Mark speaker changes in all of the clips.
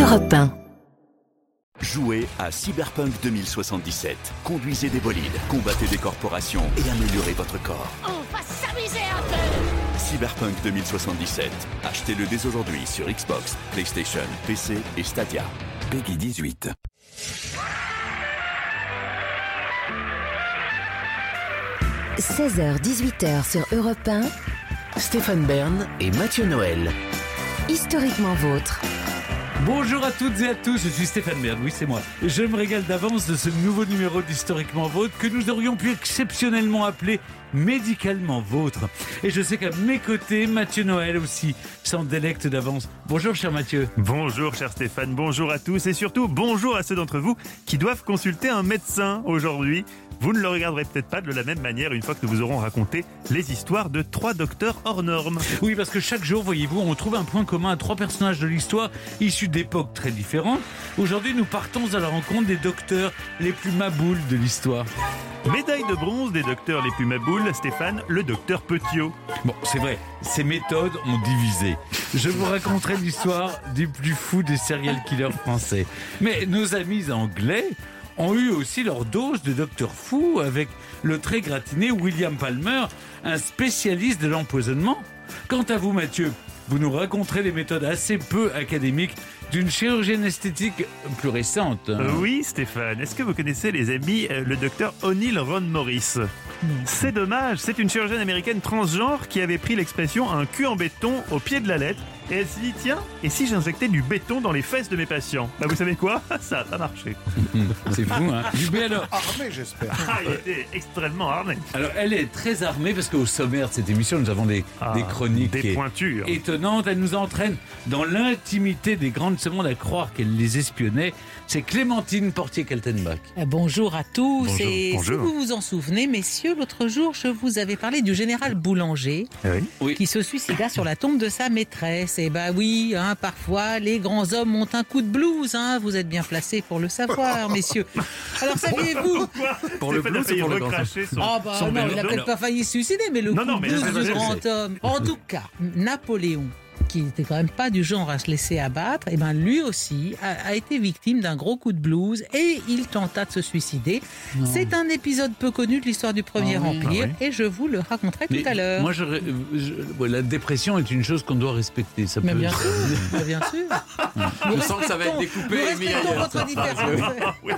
Speaker 1: Europe 1.
Speaker 2: Jouez à Cyberpunk 2077. Conduisez des bolides, combattez des corporations et améliorez votre corps.
Speaker 3: On va s'amuser un peu.
Speaker 2: Cyberpunk 2077. Achetez-le dès aujourd'hui sur Xbox, PlayStation, PC et Stadia. Peggy 18.
Speaker 1: – 16h-18h sur Europe 1.
Speaker 4: Stéphane Bern et Mathieu Noël.
Speaker 1: Historiquement vôtre.
Speaker 5: Bonjour à toutes et à tous, je suis Stéphane Bern, oui c'est moi. Je me régale d'avance de ce nouveau numéro d'Historiquement Vôtre que nous aurions pu exceptionnellement appeler Médicalement Vôtre. Et je sais qu'à mes côtés, Mathieu Noël aussi s'en délecte d'avance. Bonjour cher Mathieu.
Speaker 6: Bonjour cher Stéphane, bonjour à tous et surtout bonjour à ceux d'entre vous qui doivent consulter un médecin aujourd'hui. Vous ne le regarderez peut-être pas de la même manière une fois que nous vous aurons raconté les histoires de 3 docteurs hors normes.
Speaker 5: Oui, parce que chaque jour, voyez-vous, on trouve un point commun à 3 personnages de l'histoire issus d'époques très différentes. Aujourd'hui, nous partons à la rencontre des docteurs les plus maboules de l'histoire.
Speaker 6: Médaille de bronze des docteurs les plus maboules, Stéphane, le docteur Petiot.
Speaker 5: Bon, c'est vrai, ces méthodes ont divisé. Je vous raconterai l'histoire du plus fou des serial killers français. Mais nos amis anglais ont eu aussi leur dose de docteur fou avec le très gratiné William Palmer, un spécialiste de l'empoisonnement. Quant à vous, Mathieu, vous nous raconterez les méthodes assez peu académiques d'une chirurgienne esthétique plus récente.
Speaker 6: Oui, Stéphane. Est-ce que vous connaissez, les amis, le docteur O'Neill Ron Morris ? C'est dommage, c'est une chirurgienne américaine transgenre qui avait pris l'expression un cul en béton au pied de la lettre. Et elle s'est dit, tiens, et si j'injectais du béton dans les fesses de mes patients ? Bah vous savez quoi ? Ça a pas marché.
Speaker 5: C'est fou, hein ? Mais alors,
Speaker 7: armé, j'espère.
Speaker 6: Il était extrêmement armé.
Speaker 5: Alors, elle est très armée parce qu'au sommaire de cette émission, nous avons des chroniques
Speaker 6: des pointures
Speaker 5: étonnantes. Elle nous entraîne dans l'intimité des grandes secondes à croire qu'elle les espionnait. C'est Clémentine Portier-Kaltenbach.
Speaker 8: Bonjour à tous.
Speaker 6: Bonjour,
Speaker 8: et
Speaker 6: bonjour.
Speaker 8: si vous vous en souvenez, messieurs, l'autre jour, je vous avais parlé du général Boulanger
Speaker 5: Oui.
Speaker 8: qui se suicida sur la tombe de sa maîtresse. Et bah oui, parfois, les grands hommes ont un coup de blues. Vous êtes bien placés pour le savoir, messieurs. Alors, saviez-vous...
Speaker 6: Pour le blues, il recracher son...
Speaker 8: non, il n'a peut-être pas failli se suicider, mais le coup de blues du grand homme. En tout cas, Napoléon, qui n'était quand même pas du genre à se laisser abattre, et ben lui aussi a été victime d'un gros coup de blues et il tenta de se suicider. Non. C'est un épisode peu connu de l'histoire du Premier Empire et je vous le raconterai tout à l'heure.
Speaker 5: Moi, la dépression est une chose qu'on doit respecter. Ça
Speaker 8: mais
Speaker 5: peut...
Speaker 8: bien sûr, bien sûr.
Speaker 4: Je sens que ça va être découpé et mis ailleurs.
Speaker 8: Votre différence.
Speaker 6: Oui.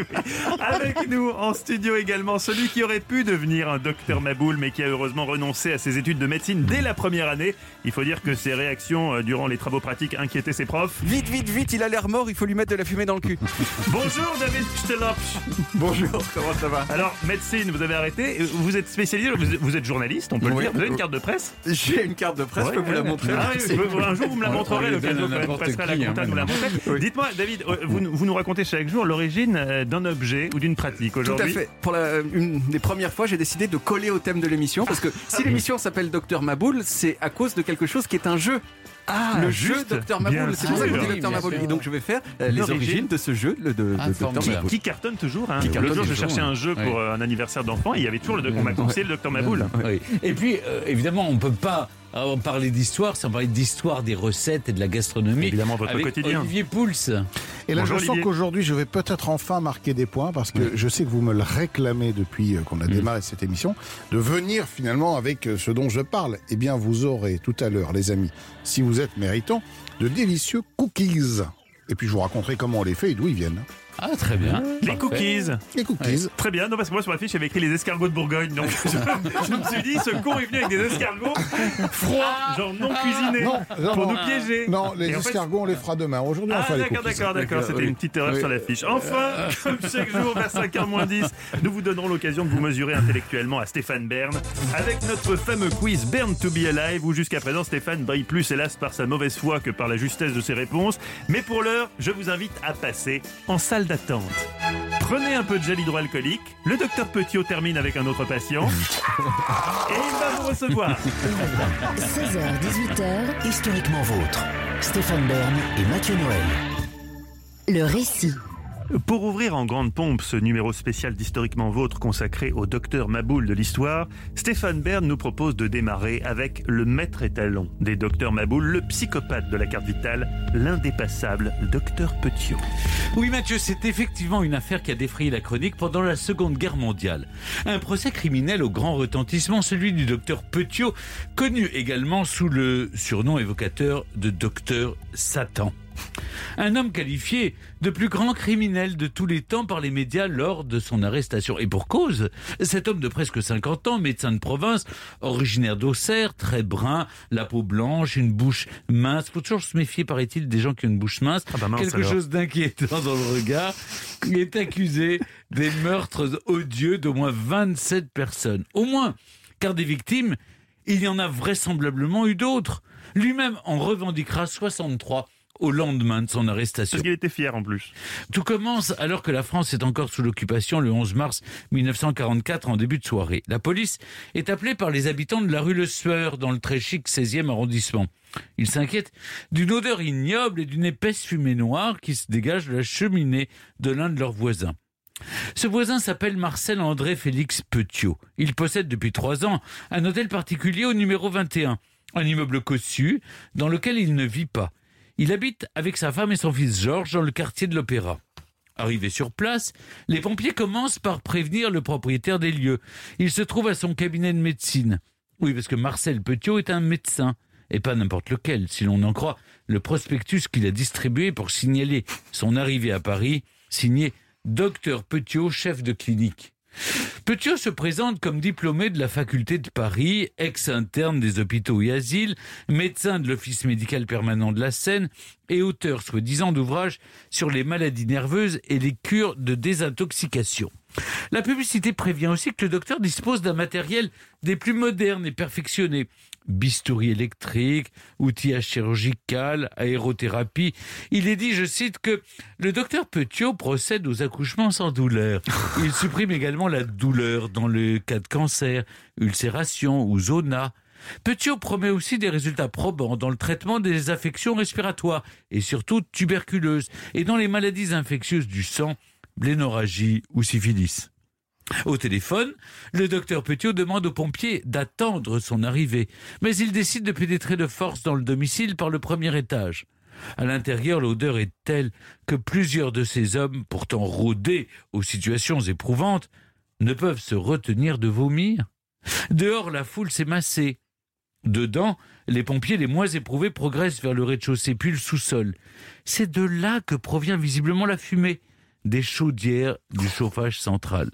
Speaker 6: Avec nous en studio également, celui qui aurait pu devenir un docteur Maboul, mais qui a heureusement renoncé à ses études de médecine dès la première année. Il faut dire que ses réactions durant les travaux pratiques inquiétaient ses profs.
Speaker 9: Vite, il a l'air mort, il faut lui mettre de la fumée dans le cul.
Speaker 6: Bonjour David Stelopsch.
Speaker 9: Bonjour, comment ça va ?
Speaker 6: Alors, médecine, vous avez arrêté, vous êtes spécialisé, vous êtes journaliste, on peut le dire, vous avez une carte de presse ?
Speaker 9: J'ai une carte de presse, je peux vous la montrer.
Speaker 6: Un jour vous me la montrerez, l'occasion quand vous passerez à la compta, nous la montrer. Oui. Dites-moi, David, vous nous racontez chaque jour l'origine d'un objet ou d'une pratique aujourd'hui.
Speaker 9: Tout à fait. Pour une des premières fois, j'ai décidé de coller au thème de l'émission, parce que si l'émission s'appelle Docteur Maboul, c'est à cause de quelque chose qui est un jeu. Le jeu Docteur Maboul, c'est pour ça qu'on dit Docteur Maboul. Et donc je vais faire les origines de ce jeu de Docteur Maboul.
Speaker 6: Qui cartonne toujours. Le jour, je cherchais un jeu pour un anniversaire d'enfant et il y avait toujours on m'a conseillé le Docteur Maboul.
Speaker 5: Oui. Et puis, évidemment, on ne peut pas parler d'histoire sans parler d'histoire des recettes et de la gastronomie.
Speaker 6: Évidemment, votre
Speaker 5: avec
Speaker 6: quotidien.
Speaker 5: Olivier Pouls.
Speaker 7: Et là,
Speaker 6: Bonjour,
Speaker 7: je sens
Speaker 6: Olivier.
Speaker 7: qu'aujourd'hui, je vais peut-être enfin marquer des points parce que je sais que vous me le réclamez depuis qu'on a démarré cette émission, de venir finalement avec ce dont je parle. Eh bien, vous aurez tout à l'heure, les amis, si vous êtes méritants, de délicieux cookies. Et puis, je vous raconterai comment on les fait et d'où ils viennent.
Speaker 5: Ah, très bien.
Speaker 6: Les cookies.
Speaker 7: Les cookies.
Speaker 6: Très bien, non, parce que moi sur la fiche il y avait écrit les escargots de Bourgogne, donc je me suis dit, ce con est venu avec des escargots froids, genre non cuisinés, pour nous piéger.
Speaker 7: Non, les
Speaker 6: Et en fait,
Speaker 7: escargots, on les fera demain. Aujourd'hui, on fera les cookies.
Speaker 6: D'accord, c'était une petite erreur sur la fiche. Enfin, comme chaque jour vers 5h-10, nous vous donnerons l'occasion de vous mesurer intellectuellement à Stéphane Bern, avec notre fameux quiz Bern to be Alive, où jusqu'à présent Stéphane brille plus hélas par sa mauvaise foi que par la justesse de ses réponses. Mais pour l'heure, je vous invite à passer en salle d'attente. Prenez un peu de gel hydroalcoolique, le docteur Petiot termine avec un autre patient, et il va vous recevoir.
Speaker 1: 16h-18h,
Speaker 4: Historiquement vôtre. Stéphane Bern et Mathieu Noël.
Speaker 1: le récit.
Speaker 6: Pour ouvrir en grande pompe ce numéro spécial d'Historiquement Vôtre consacré au docteur Maboul de l'histoire, Stéphane Bern nous propose de démarrer avec le maître étalon des docteurs Maboul, le psychopathe de la carte vitale, l'indépassable docteur Petiot.
Speaker 5: Oui Mathieu, c'est effectivement une affaire qui a défrayé la chronique pendant la Seconde Guerre mondiale. Un procès criminel au grand retentissement, celui du docteur Petiot, connu également sous le surnom évocateur de docteur Satan. Un homme qualifié de plus grand criminel de tous les temps par les médias lors de son arrestation. Et pour cause, cet homme de presque 50 ans, médecin de province, originaire d'Auxerre, très brun, la peau blanche, une bouche mince. Faut toujours se méfier, paraît-il, des gens qui ont une bouche mince. Quelque chose d'inquiétant dans le regard. Il est accusé des meurtres odieux d'au moins 27 personnes. Au moins, car des victimes, il y en a vraisemblablement eu d'autres. Lui-même en revendiquera 63 au lendemain de son arrestation.
Speaker 6: Parce qu'il était fier en plus.
Speaker 5: Tout commence alors que la France est encore sous l'occupation le 11 mars 1944 en début de soirée. La police est appelée par les habitants de la rue Le Sueur dans le très chic 16e arrondissement. Ils s'inquiètent d'une odeur ignoble et d'une épaisse fumée noire qui se dégage de la cheminée de l'un de leurs voisins. Ce voisin s'appelle Marcel André Félix Petiot. Il possède depuis 3 ans un hôtel particulier au numéro 21, un immeuble cossu dans lequel il ne vit pas. Il habite avec sa femme et son fils Georges dans le quartier de l'Opéra. Arrivés sur place, les pompiers commencent par prévenir le propriétaire des lieux. Il se trouve à son cabinet de médecine. Oui, parce que Marcel Petiot est un médecin, et pas n'importe lequel, si l'on en croit le prospectus qu'il a distribué pour signaler son arrivée à Paris, signé Docteur Petiot, chef de clinique. Petiot se présente comme diplômé de la faculté de Paris, ex-interne des hôpitaux et asiles, médecin de l'office médical permanent de la Seine et auteur soi-disant d'ouvrages sur les maladies nerveuses et les cures de désintoxication. La publicité prévient aussi que le docteur dispose d'un matériel des plus modernes et perfectionnés. Bistouri électrique, outillage chirurgical, aérothérapie. Il est dit, je cite, que le docteur Petiot procède aux accouchements sans douleur. Il supprime également la douleur dans le cas de cancer, ulcération ou zona. Petiot promet aussi des résultats probants dans le traitement des affections respiratoires et surtout tuberculeuses et dans les maladies infectieuses du sang, blénorragie ou syphilis. Au téléphone, le docteur Petiot demande aux pompiers d'attendre son arrivée, mais il décide de pénétrer de force dans le domicile par le premier étage. À l'intérieur, l'odeur est telle que plusieurs de ces hommes, pourtant rodés aux situations éprouvantes, ne peuvent se retenir de vomir. Dehors, la foule s'est massée. Dedans, les pompiers les moins éprouvés progressent vers le rez-de-chaussée puis le sous-sol. C'est de là que provient visiblement la fumée, des chaudières du chauffage central.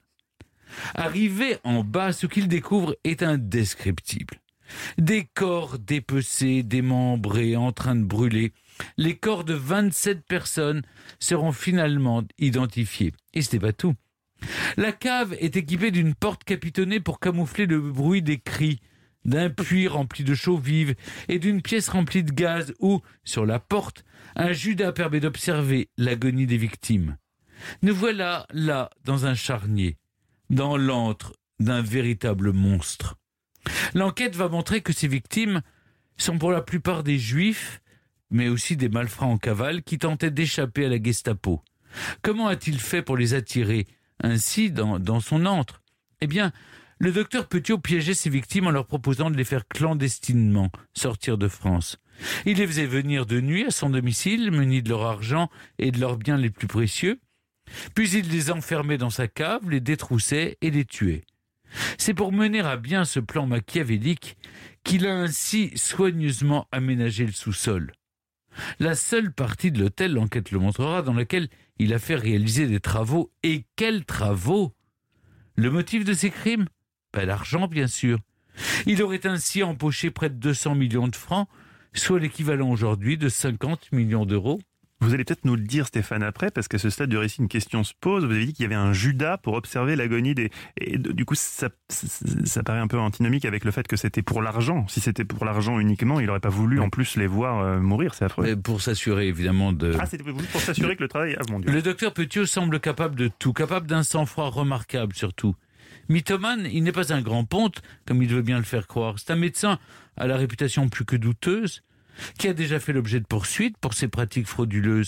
Speaker 5: Arrivé en bas, ce qu'il découvre est indescriptible. Des corps dépecés, démembrés, en train de brûler. Les corps de 27 personnes seront finalement identifiés. Et ce n'est pas tout. La cave est équipée d'une porte capitonnée pour camoufler le bruit des cris, d'un puits rempli de chaux vive et d'une pièce remplie de gaz où, sur la porte, un Judas permet d'observer l'agonie des victimes. Nous voilà là dans un charnier, dans l'antre d'un véritable monstre. L'enquête va montrer que ces victimes sont pour la plupart des juifs, mais aussi des malfrats en cavale qui tentaient d'échapper à la Gestapo. Comment a-t-il fait pour les attirer ainsi dans son antre ? Eh bien, le docteur Petiot piégeait ses victimes en leur proposant de les faire clandestinement sortir de France. Il les faisait venir de nuit à son domicile, munis de leur argent et de leurs biens les plus précieux. Puis il les enfermait dans sa cave, les détroussait et les tuait. C'est pour mener à bien ce plan machiavélique qu'il a ainsi soigneusement aménagé le sous-sol. La seule partie de l'hôtel, l'enquête le montrera, dans laquelle il a fait réaliser des travaux. Et quels travaux ? Le motif de ces crimes ? L'argent, bien sûr. Il aurait ainsi empoché près de 200 millions de francs, soit l'équivalent aujourd'hui de 50 millions d'euros.
Speaker 6: Vous allez peut-être nous le dire, Stéphane, après, parce qu'à ce stade du récit, une question se pose. Vous avez dit qu'il y avait un Judas pour observer l'agonie des... Et du coup, ça paraît un peu antinomique avec le fait que c'était pour l'argent. Si c'était pour l'argent uniquement, il n'aurait pas voulu en plus les voir mourir, c'est affreux.
Speaker 5: Pour s'assurer, évidemment, de...
Speaker 6: Ah, c'était pour s'assurer que le travail... Ah, mon Dieu.
Speaker 5: Le docteur Petiot semble capable de tout, capable d'un sang-froid remarquable, surtout. Mythomane, il n'est pas un grand ponte, comme il veut bien le faire croire. C'est un médecin à la réputation plus que douteuse, qui a déjà fait l'objet de poursuites pour ses pratiques frauduleuses.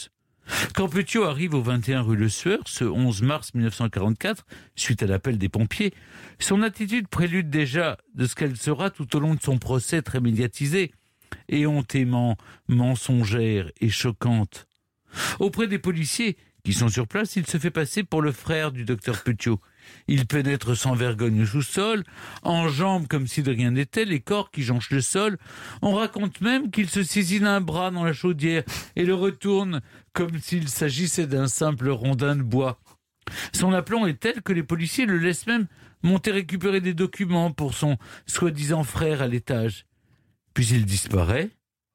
Speaker 5: Quand Petiot arrive au 21 rue Le Sueur, ce 11 mars 1944, suite à l'appel des pompiers, son attitude prélude déjà de ce qu'elle sera tout au long de son procès très médiatisé, éhontément mensongère et choquante. Auprès des policiers qui sont sur place, il se fait passer pour le frère du docteur Petiot. Il pénètre sans vergogne au sous-sol, enjambe comme si de rien n'était les corps qui jonchent le sol. On raconte même qu'il se saisit d'un bras dans la chaudière et le retourne comme s'il s'agissait d'un simple rondin de bois. Son aplomb est tel que les policiers le laissent même monter récupérer des documents pour son soi-disant frère à l'étage. Puis il disparaît.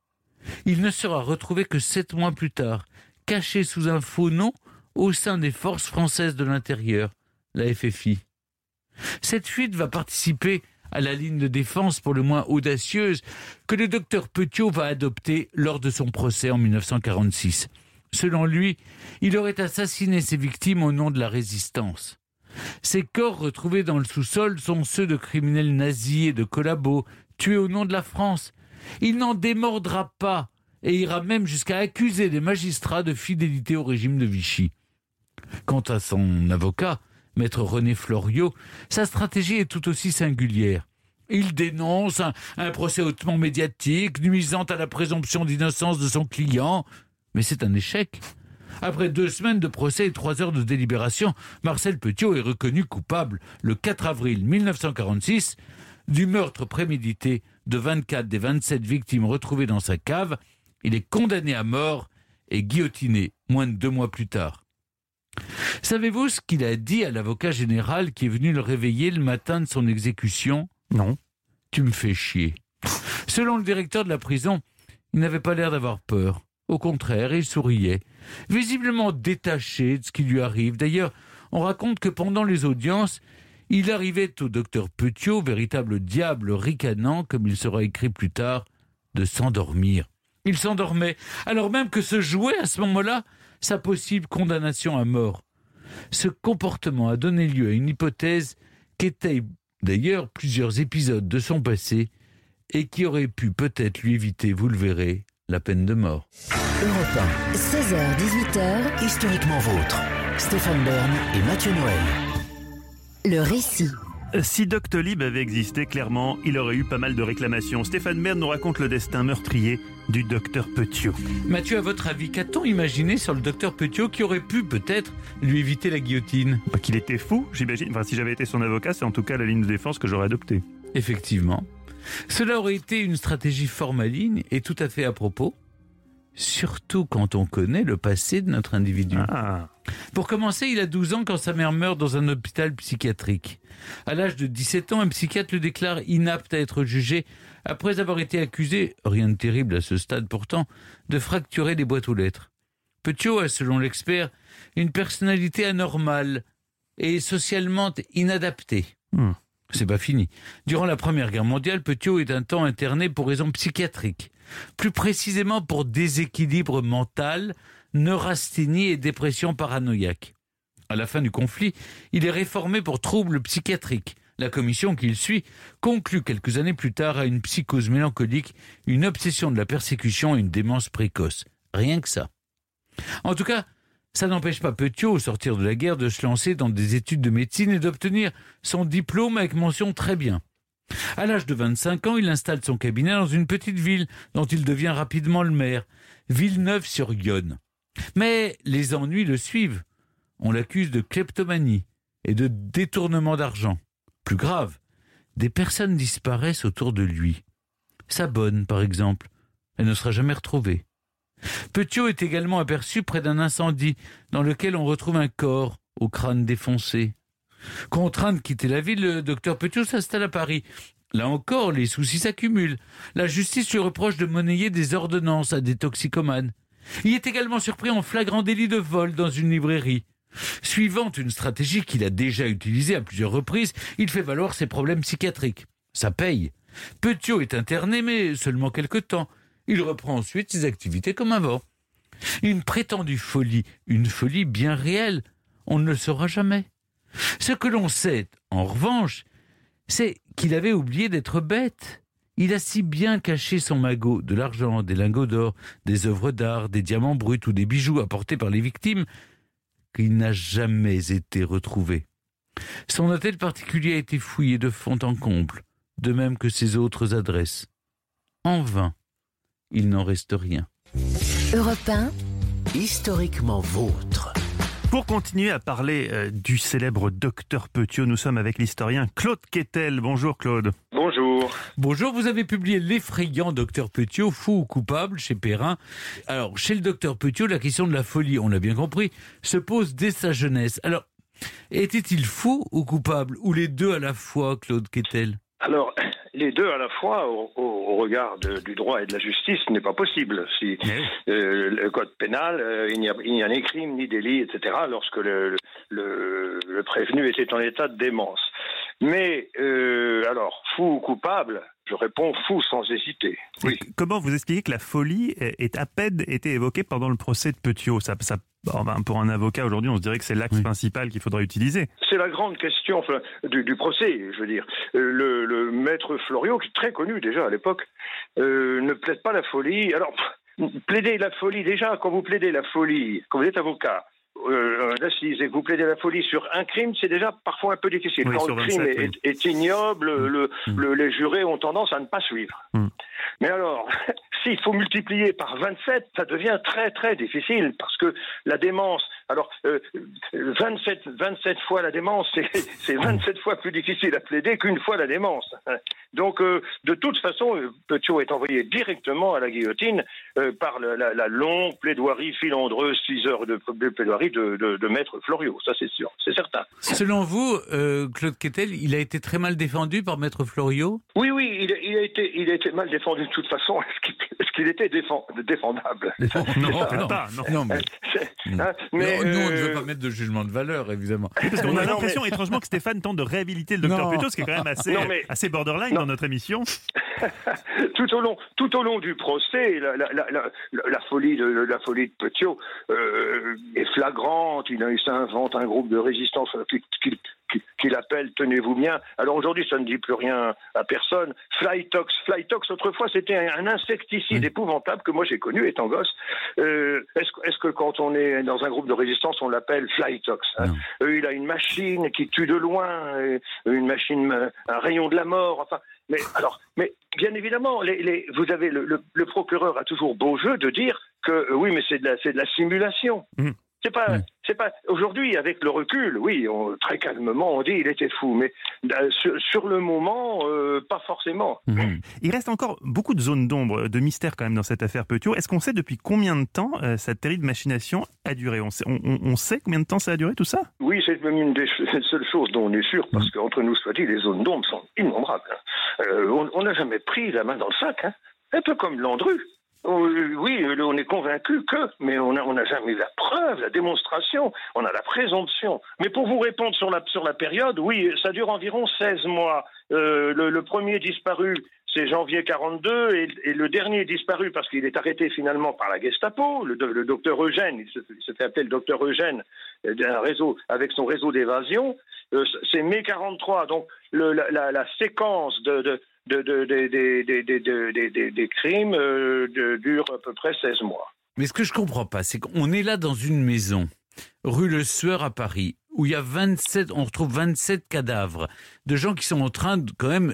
Speaker 5: Il ne sera retrouvé que 7 mois plus tard, caché sous un faux nom au sein des forces françaises de l'intérieur, la FFI. Cette fuite va participer à la ligne de défense pour le moins audacieuse que le docteur Petiot va adopter lors de son procès en 1946. Selon lui, il aurait assassiné ses victimes au nom de la résistance. Ces corps retrouvés dans le sous-sol sont ceux de criminels nazis et de collabos tués au nom de la France. Il n'en démordra pas et ira même jusqu'à accuser les magistrats de fidélité au régime de Vichy. Quant à son avocat, maître René Floriot, sa stratégie est tout aussi singulière. Il dénonce un procès hautement médiatique, nuisant à la présomption d'innocence de son client, mais c'est un échec. Après 2 semaines de procès et 3 heures de délibération, Marcel Petiot est reconnu coupable le 4 avril 1946 du meurtre prémédité de 24 des 27 victimes retrouvées dans sa cave. Il est condamné à mort et guillotiné moins de 2 mois plus tard. Savez-vous ce qu'il a dit à l'avocat général qui est venu le réveiller le matin de son exécution ?
Speaker 6: Non.
Speaker 5: Tu me fais chier. Selon le directeur de la prison, il n'avait pas l'air d'avoir peur. Au contraire, il souriait, visiblement détaché de ce qui lui arrive. D'ailleurs, on raconte que pendant les audiences, il arrivait au docteur Petiot, véritable diable ricanant, comme il sera écrit plus tard, de s'endormir. Il s'endormait, alors même que se jouait à ce moment-là sa possible condamnation à mort. Ce comportement a donné lieu à une hypothèse qu'étayent d'ailleurs plusieurs épisodes de son passé et qui aurait pu peut-être lui éviter, vous le verrez, la peine de mort.
Speaker 1: Europe 1, 16h-18h,
Speaker 4: Historiquement vôtre. Stéphane Bern et Mathieu Noël.
Speaker 1: le récit.
Speaker 6: Si Doctolib avait existé, clairement, il aurait eu pas mal de réclamations. Stéphane Bern nous raconte le destin meurtrier du docteur Petiot.
Speaker 5: Mathieu, à votre avis, qu'a-t-on imaginé sur le docteur Petiot qui aurait pu peut-être lui éviter la guillotine ?
Speaker 6: Qu'il était fou, j'imagine. Enfin, si j'avais été son avocat, c'est en tout cas la ligne de défense que j'aurais adoptée.
Speaker 5: Effectivement. Cela aurait été une stratégie fort maligne et tout à fait à propos, surtout quand on connaît le passé de notre individu. Pour commencer, il a 12 ans quand sa mère meurt dans un hôpital psychiatrique. À l'âge de 17 ans, un psychiatre le déclare inapte à être jugé après avoir été accusé, rien de terrible à ce stade pourtant, de fracturer des boîtes aux lettres. Petiot a, selon l'expert, une personnalité anormale et socialement inadaptée. C'est pas fini. Durant la Première Guerre mondiale, Petiot est un temps interné pour raisons psychiatriques. Plus précisément pour déséquilibre mental, neurasthénie et dépression paranoïaque. À la fin du conflit, il est réformé pour troubles psychiatriques. La commission qu'il suit conclut quelques années plus tard à une psychose mélancolique, une obsession de la persécution et une démence précoce. Rien que ça. En tout cas, ça n'empêche pas Petiot, au sortir de la guerre, de se lancer dans des études de médecine et d'obtenir son diplôme avec mention très bien. À l'âge de 25 ans, il installe son cabinet dans une petite ville dont il devient rapidement le maire, Villeneuve-sur-Yonne. Mais les ennuis le suivent. On l'accuse de kleptomanie et de détournement d'argent. Plus grave, des personnes disparaissent autour de lui. Sa bonne, par exemple, elle ne sera jamais retrouvée. Petiot est également aperçu près d'un incendie dans lequel on retrouve un corps au crâne défoncé. Contraint de quitter la ville, le docteur Petiot s'installe à Paris. Là encore, les soucis s'accumulent. La justice lui reproche de monnayer des ordonnances à des toxicomanes. Il est également surpris en flagrant délit de vol dans une librairie. Suivant une stratégie qu'il a déjà utilisée à plusieurs reprises, il fait valoir ses problèmes psychiatriques. Ça paye. Petiot est interné, mais seulement quelque temps. Il reprend ensuite ses activités comme avant. Une prétendue folie, une folie bien réelle, on ne le saura jamais. Ce que l'on sait, en revanche, c'est qu'il avait oublié d'être bête. Il a si bien caché son magot, de l'argent, des lingots d'or, des œuvres d'art, des diamants bruts ou des bijoux apportés par les victimes, qu'il n'a jamais été retrouvé. Son hôtel particulier a été fouillé de fond en comble, de même que ses autres adresses. En vain, il n'en reste rien.
Speaker 1: Europe 1,
Speaker 4: Historiquement vôtre.
Speaker 6: Pour continuer à parler du célèbre docteur Petiot, nous sommes avec l'historien Claude Quetel. Bonjour Claude.
Speaker 10: Bonjour.
Speaker 5: Bonjour, vous avez publié l'effrayant docteur Petiot, fou ou coupable, chez Perrin. Alors, chez le docteur Petiot, la question de la folie, on l'a bien compris, se pose dès sa jeunesse. Alors, était-il fou ou coupable, ou les deux à la fois, Claude Quetel ?
Speaker 10: Alors, les deux à la fois, au regard du droit et de la justice, ce n'est pas possible. Si le code pénal, il n'y a ni crime, ni délit, etc., lorsque le prévenu était en état de démence. Mais, alors, fou ou coupable, je réponds fou sans hésiter. Oui.
Speaker 6: Comment vous expliquez que la folie est à peine été évoquée pendant le procès de Petiot ? Pour un avocat aujourd'hui, on se dirait que c'est l'axe principal qu'il faudrait utiliser.
Speaker 10: C'est la grande question du procès, je veux dire. Le maître Floriot, qui est très connu déjà à l'époque, ne plaide pas la folie. Alors, plaider la folie, déjà, quand vous plaidez la folie, quand vous êtes avocat, d'assises et que vous plaidez la folie sur un crime, c'est déjà parfois un peu difficile.
Speaker 6: Oui,
Speaker 10: quand le crime est ignoble, les jurés ont tendance à ne pas suivre. Mais alors, s'il faut multiplier par 27, ça devient très très difficile parce que la démence, alors 27 fois la démence, c'est 27 fois plus difficile à plaider qu'une fois la démence. Donc de toute façon, Petiot est envoyé directement à la guillotine par la longue plaidoirie filandreuse, 6 heures de plaidoirie de maître Floriot, ça c'est sûr, c'est certain.
Speaker 5: Selon vous, Claude Quetel, il a été très mal défendu par maître Floriot ?
Speaker 10: Oui, il a été mal défendu de toute façon. Est-ce qu'il était défendable?
Speaker 6: Non, pas. Non.
Speaker 5: Mais nous, on ne veut pas mettre de jugement de valeur, évidemment.
Speaker 6: Oui, parce qu'on a l'impression étrangement que Stéphane tente de réhabiliter le docteur Petiot, ce qui est quand même assez borderline dans notre émission.
Speaker 10: Tout au long du procès, la folie de Petiot est flagrante. Il s'invente un groupe de résistance qu'il appelle, tenez-vous bien. Alors aujourd'hui, ça ne dit plus rien à personne. Flytox, autrefois, c'était un insecticide épouvantable que moi j'ai connu étant gosse. Est-ce que quand on est dans un groupe de résistance, on l'appelle Flytox, hein? Il a une machine qui tue de loin, une machine, un rayon de la mort, enfin... Mais bien évidemment, vous avez le procureur a toujours beau jeu de dire que oui, mais c'est de la simulation. C'est pas aujourd'hui, avec le recul, oui, très calmement, on dit il était fou, mais sur le moment, pas forcément.
Speaker 6: Il reste encore beaucoup de zones d'ombre, de mystère quand même dans cette affaire Petiot. Est-ce qu'on sait depuis combien de temps cette terrible machination a duré ? On sait combien de temps ça a duré tout ça ?
Speaker 10: Oui, c'est même une des seules choses dont on est sûr, parce qu'entre nous soit dit, les zones d'ombre sont innombrables. On n'a jamais pris la main dans le sac, hein. Un peu comme Landru. Oui, on est convaincu mais on n'a jamais la preuve, la démonstration, on a la présomption. Mais pour vous répondre sur la période, oui, ça dure environ 16 mois. Le premier disparu, c'est janvier 42, et le dernier disparu, parce qu'il est arrêté finalement par la Gestapo, le docteur Eugène, il se fait appeler le docteur Eugène, avec son réseau d'évasion, c'est mai 43, donc la séquence des crimes dure à peu près 16 mois.
Speaker 5: Mais ce que je comprends pas, c'est qu'on est là dans une maison, rue Le Sueur à Paris, où il y a on retrouve 27 cadavres de gens qui sont en train quand même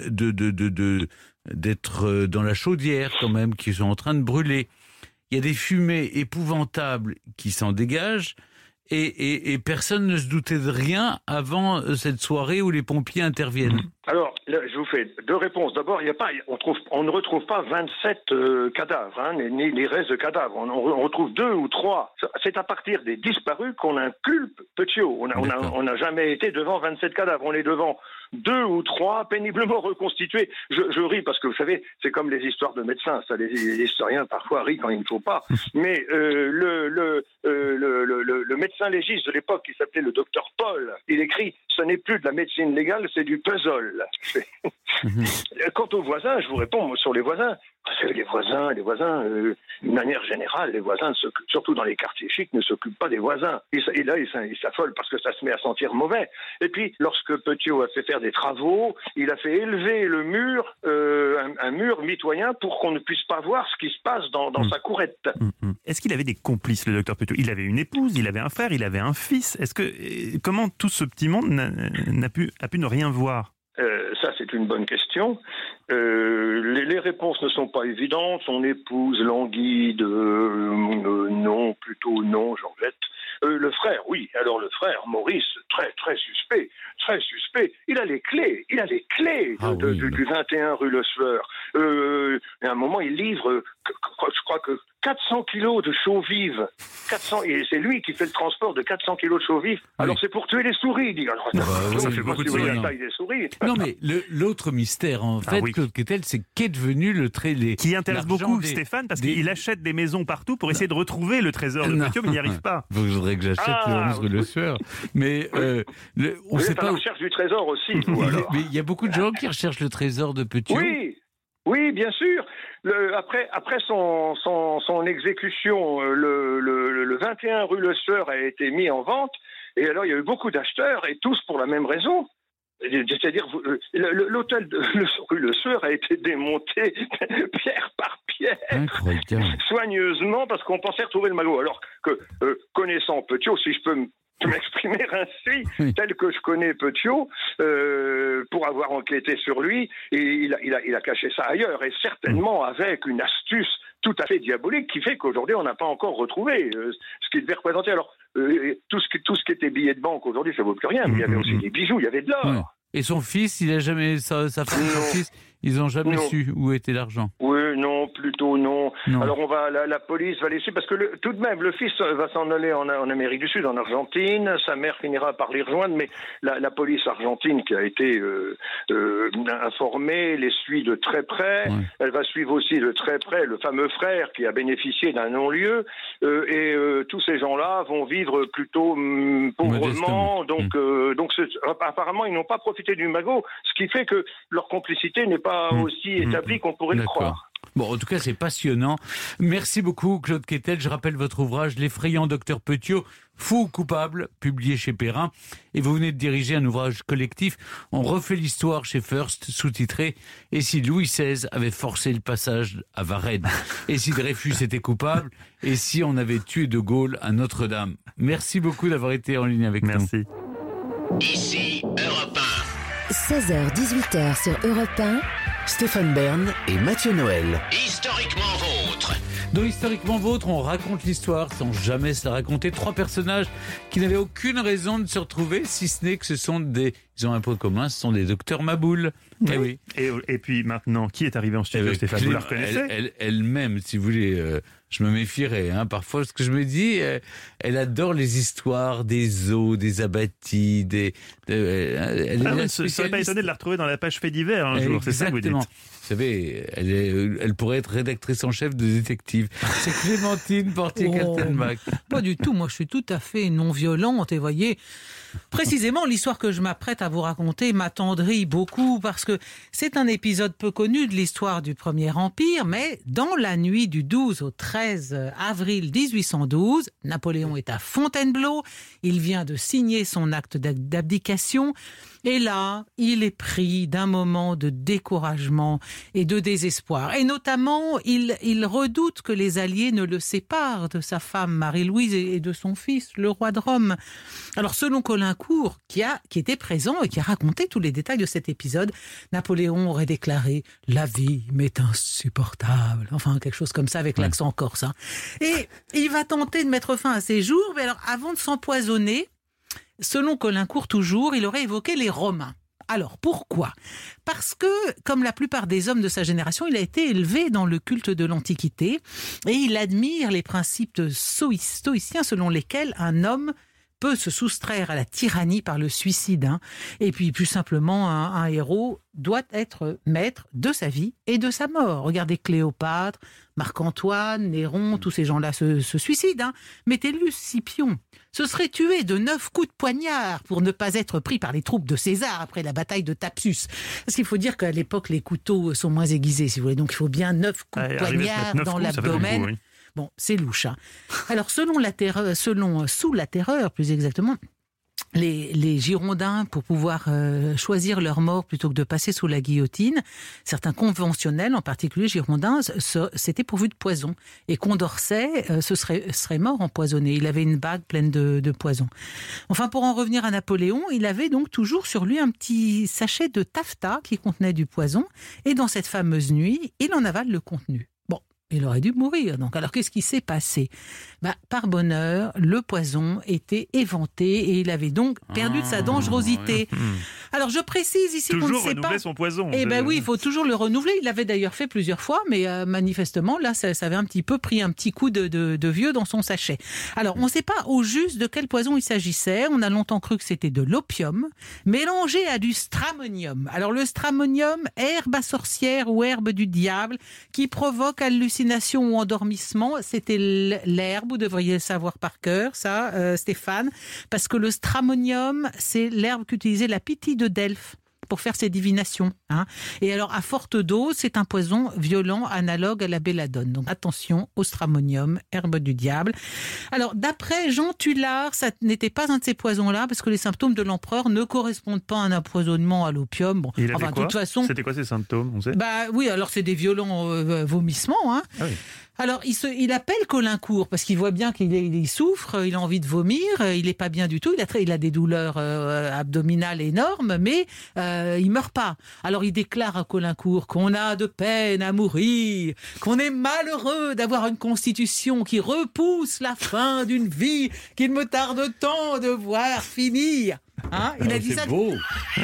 Speaker 5: d'être dans la chaudière quand même, qui sont en train de brûler. Il y a des fumées épouvantables qui s'en dégagent. Et personne ne se doutait de rien avant cette soirée où les pompiers interviennent.
Speaker 10: Alors, là, je vous fais deux réponses. D'abord, on ne retrouve pas 27 cadavres, hein, ni les restes de cadavres. On retrouve 2 ou 3. C'est à partir des disparus qu'on inculpe Petiot. On n'a jamais été devant 27 cadavres. On est devant 2 ou 3 péniblement reconstitués. Je ris parce que, vous savez, c'est comme les histoires de médecins. Ça, les historiens parfois rient quand il ne faut pas. Mais le médecin légiste de l'époque, qui s'appelait le docteur Paul, il écrit « Ce n'est plus de la médecine légale, c'est du puzzle ». Quant aux voisins, je vous réponds sur les voisins. Les voisins, d'une manière générale, les voisins, surtout dans les quartiers chics, ne s'occupent pas des voisins. Et là, ils s'affolent parce que ça se met à sentir mauvais. Et puis, lorsque Petiot a fait faire des travaux, il a fait élever le mur, un mur mitoyen pour qu'on ne puisse pas voir ce qui se passe dans sa courette.
Speaker 6: Est-ce qu'il avait des complices, le docteur Petiot? Il avait une épouse, il avait un frère, il avait un fils. Comment tout ce petit monde a pu ne rien voir?
Speaker 10: Ça, c'est une bonne question. Les réponses ne sont pas évidentes. Son épouse languide, non, plutôt non, Georgette. Le frère, oui. Alors le frère, Maurice, très suspect, très suspect. Il a les clés du 21 rue Le Sueur. À un moment, il livre, je crois que 400 kilos de chaux vives. 400, et c'est lui qui fait le transport de 400 kilos de chaux vives. Alors c'est pour tuer les souris, dit. Alors,
Speaker 6: ça fait beaucoup de souris.
Speaker 10: La taille des souris.
Speaker 5: Non, mais l'autre mystère, en fait, Claude Quetel, c'est qu'est devenu le trésor.
Speaker 6: Qui intéresse beaucoup Stéphane, parce qu'il achète des maisons partout pour essayer de retrouver le trésor de Petiot, mais il n'y arrive pas.
Speaker 5: Il faudrait que j'achète le 11 rue Le Sueur. Mais on ne sait pas.
Speaker 10: Vous êtes à la recherche du trésor aussi, vous, alors.
Speaker 5: Mais il y a beaucoup de gens qui recherchent le trésor de Petiot.
Speaker 10: Oui, bien sûr. Après son exécution, le 21 rue Le Sueur a été mis en vente. Et alors, il y a eu beaucoup d'acheteurs, et tous pour la même raison. C'est-à-dire, l'hôtel de rue Le Sueur a été démonté pierre par pierre, soigneusement, parce qu'on pensait retrouver le magot. Alors que, connaissant Petiot, si je peux m'exprimer ainsi, tel que je connais Petiot, pour avoir enquêté sur lui, et il a caché ça ailleurs, et certainement avec une astuce tout à fait diabolique qui fait qu'aujourd'hui on n'a pas encore retrouvé ce qu'il devait représenter. Alors tout ce qui était billets de banque aujourd'hui, ça vaut plus rien, mais il y avait aussi des bijoux, il y avait de l'or.
Speaker 5: Ouais. Et son fils, il a jamais sa femme et son fils, ils n'ont jamais su où était l'argent.
Speaker 10: Oui, non, plutôt non. Alors la police va les suivre parce que tout de même le fils va s'en aller en Amérique du Sud, en Argentine. Sa mère finira par les rejoindre, mais la police argentine qui a été informée les suit de très près. Ouais. Elle va suivre aussi de très près le fameux frère qui a bénéficié d'un non-lieu. Et tous ces gens-là vont vivre plutôt pauvrement. Donc apparemment ils n'ont pas profité du magot, ce qui fait que leur complicité n'est pas aussi établie qu'on pourrait le croire.
Speaker 5: Bon, en tout cas, c'est passionnant. Merci beaucoup, Claude Quetel. Je rappelle votre ouvrage, L'effrayant docteur Petiot, fou ou coupable, publié chez Perrin. Et vous venez de diriger un ouvrage collectif. On refait l'histoire chez First, sous-titré « Et si Louis XVI avait forcé le passage à Varennes ? Et si Dreyfus était coupable ? Et si on avait tué De Gaulle à Notre-Dame ?» Merci beaucoup d'avoir été en ligne avec nous.
Speaker 6: Merci.
Speaker 1: Ici, Europe 1. 16h-18h sur Europe 1.
Speaker 4: Stéphane Bern et Mathieu Noël.
Speaker 1: Historiquement vôtre.
Speaker 5: Dans Historiquement Vôtre, on raconte l'histoire sans jamais se la raconter. 3 personnages qui n'avaient aucune raison de se retrouver, si ce n'est que ils ont un point commun, ce sont des docteurs Maboul.
Speaker 6: Oui. Et puis maintenant, qui est arrivé en studio, Stéphane? Vous la reconnaissez?
Speaker 5: Elle-même, si vous voulez, je me méfierais. Parfois, ce que je me dis, elle adore les histoires des os, des abattis, elle
Speaker 6: ne serait pas étonné de la retrouver dans la page fait divers un jour, c'est ça que vous dites?
Speaker 5: Vous savez, elle pourrait être rédactrice en chef de détective. C'est Clémentine Portier-Kaltenbach.
Speaker 8: Pas du tout, moi je suis tout à fait non-violente et voyez, précisément l'histoire que je m'apprête à vous raconter m'attendrit beaucoup parce que c'est un épisode peu connu de l'histoire du Premier Empire, mais dans la nuit du 12 au 13 avril 1812, Napoléon est à Fontainebleau, il vient de signer son acte d'abdication. Et là, il est pris d'un moment de découragement et de désespoir. Et notamment, il redoute que les Alliés ne le séparent de sa femme Marie-Louise et de son fils, le roi de Rome. Alors, selon Caulaincourt, qui était présent et qui a raconté tous les détails de cet épisode, Napoléon aurait déclaré « La vie m'est insupportable ». Enfin, quelque chose comme ça avec l'accent corse. Et il va tenter de mettre fin à ses jours, mais alors, avant de s'empoisonner, selon Caulaincourt toujours, il aurait évoqué les Romains. Alors, pourquoi ? Parce que, comme la plupart des hommes de sa génération, il a été élevé dans le culte de l'Antiquité et il admire les principes stoïciens selon lesquels un homme peut se soustraire à la tyrannie par le suicide. Et puis, plus simplement, un héros doit être maître de sa vie et de sa mort. Regardez Cléopâtre, Marc-Antoine, Néron, tous ces gens-là se suicident. Mettez-le Scipion se serait tué de 9 coups de poignard pour ne pas être pris par les troupes de César après la bataille de Thapsus. Parce qu'il faut dire qu'à l'époque, les couteaux sont moins aiguisés, si vous voulez. Donc, il faut bien 9 coups de poignard dans l'abdomen. Beaucoup, oui. Bon, c'est louche. Alors, sous la terreur, plus exactement, les Girondins, pour pouvoir choisir leur mort plutôt que de passer sous la guillotine, certains conventionnels, en particulier Girondins, s'étaient pourvus de poison. Et Condorcet serait mort empoisonné. Il avait une bague pleine de poison. Enfin, pour en revenir à Napoléon, il avait donc toujours sur lui un petit sachet de taffetas qui contenait du poison. Et dans cette fameuse nuit, il en avale le contenu. Il aurait dû mourir. Donc, alors, qu'est-ce qui s'est passé ? Par bonheur, le poison était éventé et il avait donc perdu de sa dangerosité. Ouais. Alors, je précise ici qu'on ne sait pas...
Speaker 6: Toujours renouveler son poison.
Speaker 8: Oui, il faut toujours le renouveler. Il l'avait d'ailleurs fait plusieurs fois, mais manifestement, là, ça avait un petit peu pris un petit coup de vieux dans son sachet. Alors, on ne sait pas au juste de quel poison il s'agissait. On a longtemps cru que c'était de l'opium, mélangé à du stramonium. Alors, le stramonium, herbe à sorcière ou herbe du diable, qui provoque hallucination ou endormissement, c'était l'herbe, vous devriez le savoir par cœur, ça, Stéphane, parce que le stramonium, c'est l'herbe qu'utilisait la Pythie de Delphes pour faire ses divinations. Et alors, à forte dose, c'est un poison violent analogue à la belladone. Donc, attention au stramonium, herbe du diable. Alors, d'après Jean Tullard, ça n'était pas un de ces poisons-là, parce que les symptômes de l'empereur ne correspondent pas à un empoisonnement à l'opium. Bon,
Speaker 6: il avait quoi ? De toute façon, c'était quoi ces symptômes, on sait ?
Speaker 8: Oui, alors c'est des violents vomissements. Ah oui. Alors, il appelle Caulaincourt parce qu'il voit bien qu'il souffre, il a envie de vomir, il n'est pas bien du tout, il a des douleurs abdominales énormes, mais il meurt pas. Alors, il déclare à Caulaincourt qu'on a de peine à mourir, qu'on est malheureux d'avoir une constitution qui repousse la fin d'une vie qu'il me tarde tant de voir finir. Il a dit ça. Beau. Il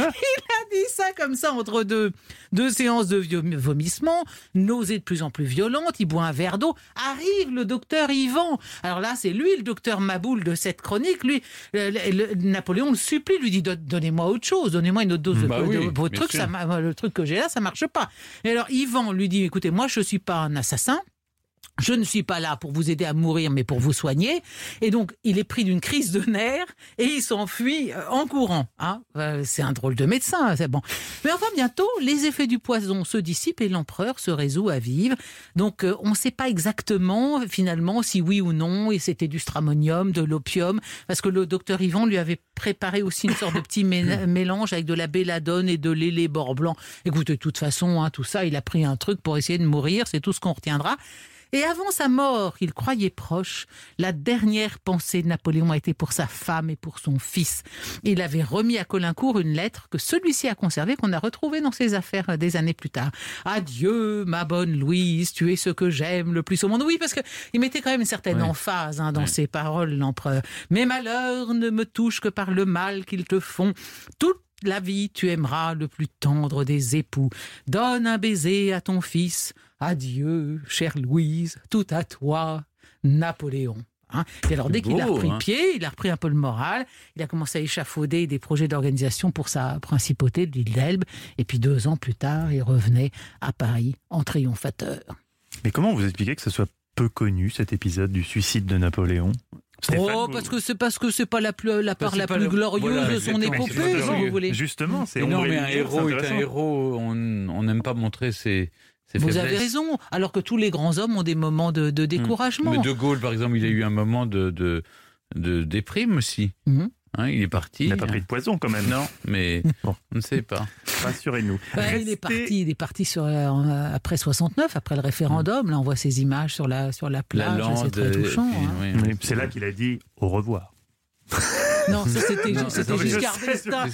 Speaker 8: a dit ça comme ça entre deux séances de vomissement, nausées de plus en plus violentes. Il boit un verre d'eau. Arrive le docteur Yvan. Alors là, c'est lui le docteur Maboul de cette chronique. Lui, Napoléon le supplie, lui dit donnez-moi autre chose, donnez-moi une autre dose de vos trucs. Le truc que j'ai là, ça marche pas. Et alors Yvan lui dit écoutez, moi je suis pas un assassin. Je ne suis pas là pour vous aider à mourir, mais pour vous soigner. Et donc, il est pris d'une crise de nerfs et il s'enfuit en courant. C'est un drôle de médecin, c'est bon. Mais enfin, bientôt, les effets du poison se dissipent et l'empereur se résout à vivre. Donc, on ne sait pas exactement, finalement, si oui ou non, et c'était du stramonium, de l'opium, parce que le docteur Yvan lui avait préparé aussi une sorte de petit mélange avec de la belladone et de l'élébore blanc. Écoutez, de toute façon, tout ça, il a pris un truc pour essayer de mourir, c'est tout ce qu'on retiendra. Et avant sa mort, qu'il croyait proche, la dernière pensée de Napoléon a été pour sa femme et pour son fils. Il avait remis à Caulaincourt une lettre que celui-ci a conservée, qu'on a retrouvée dans ses affaires des années plus tard. « Adieu, ma bonne Louise, tu es ce que j'aime le plus au monde. » Oui, parce qu'il mettait quand même une certaine emphase dans ses paroles, l'empereur. « Mes malheurs ne me touchent que par le mal qu'ils te font. Toute la vie, tu aimeras le plus tendre des époux. Donne un baiser à ton fils. Adieu, chère Louise, tout à toi, Napoléon. » Et alors, dès qu'il a repris pied, il a repris un peu le moral, il a commencé à échafauder des projets d'organisation pour sa principauté de l'île d'Elbe. Et puis 2 ans plus tard, il revenait à Paris en triomphateur.
Speaker 6: Mais comment vous expliquez que ce soit peu connu, cet épisode du suicide de Napoléon ?
Speaker 8: Stéphane, parce que c'est pas la part la plus glorieuse de son épopée, si vous voulez.
Speaker 6: Justement, c'est
Speaker 5: non, mais un héros est un héros. On n'aime pas montrer ses
Speaker 8: vous
Speaker 5: faiblesses.
Speaker 8: avez raison. Alors que tous les grands hommes ont des moments de découragement.
Speaker 5: Mais De Gaulle, par exemple, il a eu un moment de déprime aussi. Il est parti.
Speaker 6: Il n'a pas pris de poison quand même.
Speaker 5: Non, mais on ne sait pas.
Speaker 6: Rassurez-nous.
Speaker 8: Il est parti après 69, après le référendum. Là, on voit ces images sur la plage. C'est très touchant.
Speaker 6: C'est là qu'il a dit au revoir.
Speaker 8: Non, ça c'était Giscard d'Estaing.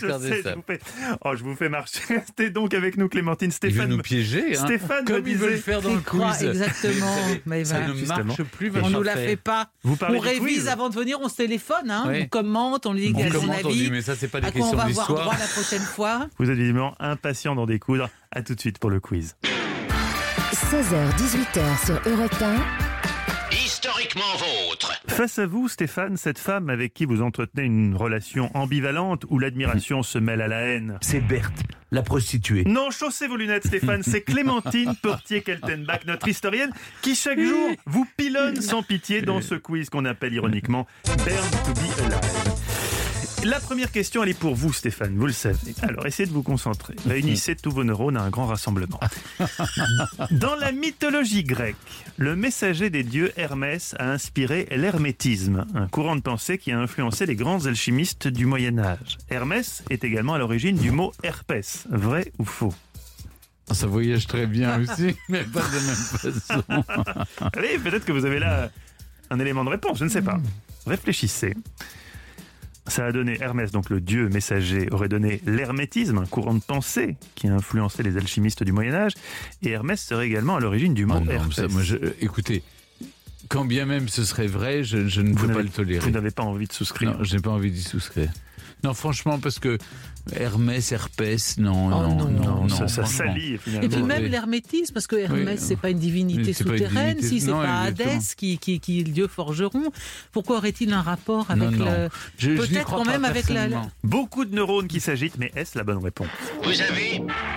Speaker 6: Je vous fais marcher. Restez donc avec nous, Clémentine. Stéphane,
Speaker 5: il veut nous piéger.
Speaker 6: Stéphane
Speaker 5: comme il veut le faire dans le quiz.
Speaker 8: Exactement. Mais
Speaker 5: ça ne marche plus.
Speaker 8: On ne nous la fait pas.
Speaker 6: On
Speaker 8: révise avant de venir, on se téléphone. On commente, on lui dit son avis.
Speaker 5: Mais ça, c'est pas des
Speaker 8: questions
Speaker 5: d'histoire.
Speaker 8: On va avoir droit la prochaine fois.
Speaker 6: Vous êtes évidemment impatient d'en découdre. À tout de suite pour le quiz.
Speaker 1: 16h-18h sur Europe 1.
Speaker 3: Historiquement
Speaker 1: Historiquement vôtre.
Speaker 6: Face à vous, Stéphane, cette femme avec qui vous entretenez une relation ambivalente où l'admiration se mêle à la haine.
Speaker 5: C'est Berthe, la prostituée.
Speaker 6: Non, chaussez vos lunettes, Stéphane. C'est Clémentine Portier-Keltenbach, notre historienne, qui chaque jour vous pilonne sans pitié dans ce quiz qu'on appelle ironiquement Born to be Alive. La première question, elle est pour vous, Stéphane, vous le savez. Alors, essayez de vous concentrer. Réunissez tous vos neurones à un grand rassemblement. Dans la mythologie grecque, le messager des dieux Hermès a inspiré l'hermétisme, un courant de pensée qui a influencé les grands alchimistes du Moyen-Âge. Hermès est également à l'origine du mot herpès. Vrai ou faux?
Speaker 5: Ça voyage très bien aussi, mais pas de la même façon.
Speaker 6: Allez, peut-être que vous avez là un élément de réponse, je ne sais pas. Réfléchissez. Ça a donné Hermès, donc le dieu messager, aurait donné l'hermétisme, un courant de pensée qui a influencé les alchimistes du Moyen-Âge. Et Hermès serait également à l'origine du mot herpès.
Speaker 5: Écoutez, quand bien même ce serait vrai, je ne peux pas le tolérer.
Speaker 6: Vous n'avez pas envie de souscrire?
Speaker 5: Non, je n'ai pas envie d'y souscrire. Non, franchement, parce que Hermès, herpès, non,
Speaker 6: ça salit finalement.
Speaker 8: Et puis même l'hermétisme, parce que Hermès, c'est pas une divinité souterraine, si c'est pas Hadès qui est le dieu forgeron, pourquoi aurait-il un rapport avec peut-être quand même avec la...
Speaker 6: Beaucoup de neurones qui s'agitent, mais est-ce la bonne réponse?
Speaker 1: Vous avez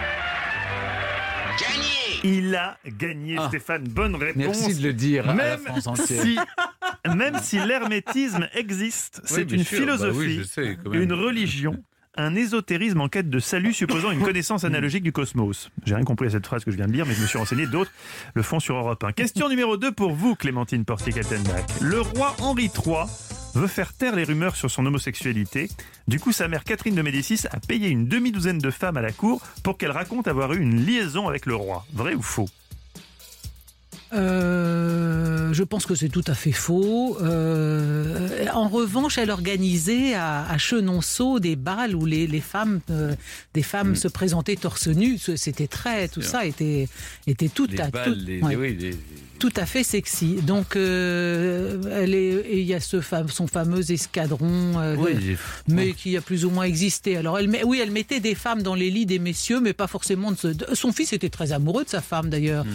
Speaker 1: gagné.
Speaker 6: Il a gagné, Stéphane. Bonne réponse.
Speaker 5: Merci de le dire à la France entière.
Speaker 6: Même si l'hermétisme existe, c'est une philosophie, une religion, un ésotérisme en quête de salut supposant une connaissance analogique du cosmos. J'ai rien compris à cette phrase que je viens de lire, mais je me suis renseigné, d'autres le font sur Europe 1. Question numéro 2 pour vous, Clémentine Portier-Keltenbach. Le roi Henri III veut faire taire les rumeurs sur son homosexualité. Du coup, sa mère Catherine de Médicis a payé une demi-douzaine de femmes à la cour pour qu'elles racontent avoir eu une liaison avec le roi. Vrai ou faux?
Speaker 8: Je pense que c'est tout à fait faux. En revanche, elle organisait à Chenonceau des bals où les femmes, des femmes se présentaient torse nu. C'était tout ça était tout tout à fait sexy. Donc, il y a son fameux escadron, mais qui a plus ou moins existé. Alors, elle mettait des femmes dans les lits des messieurs, mais pas forcément son fils était très amoureux de sa femme d'ailleurs.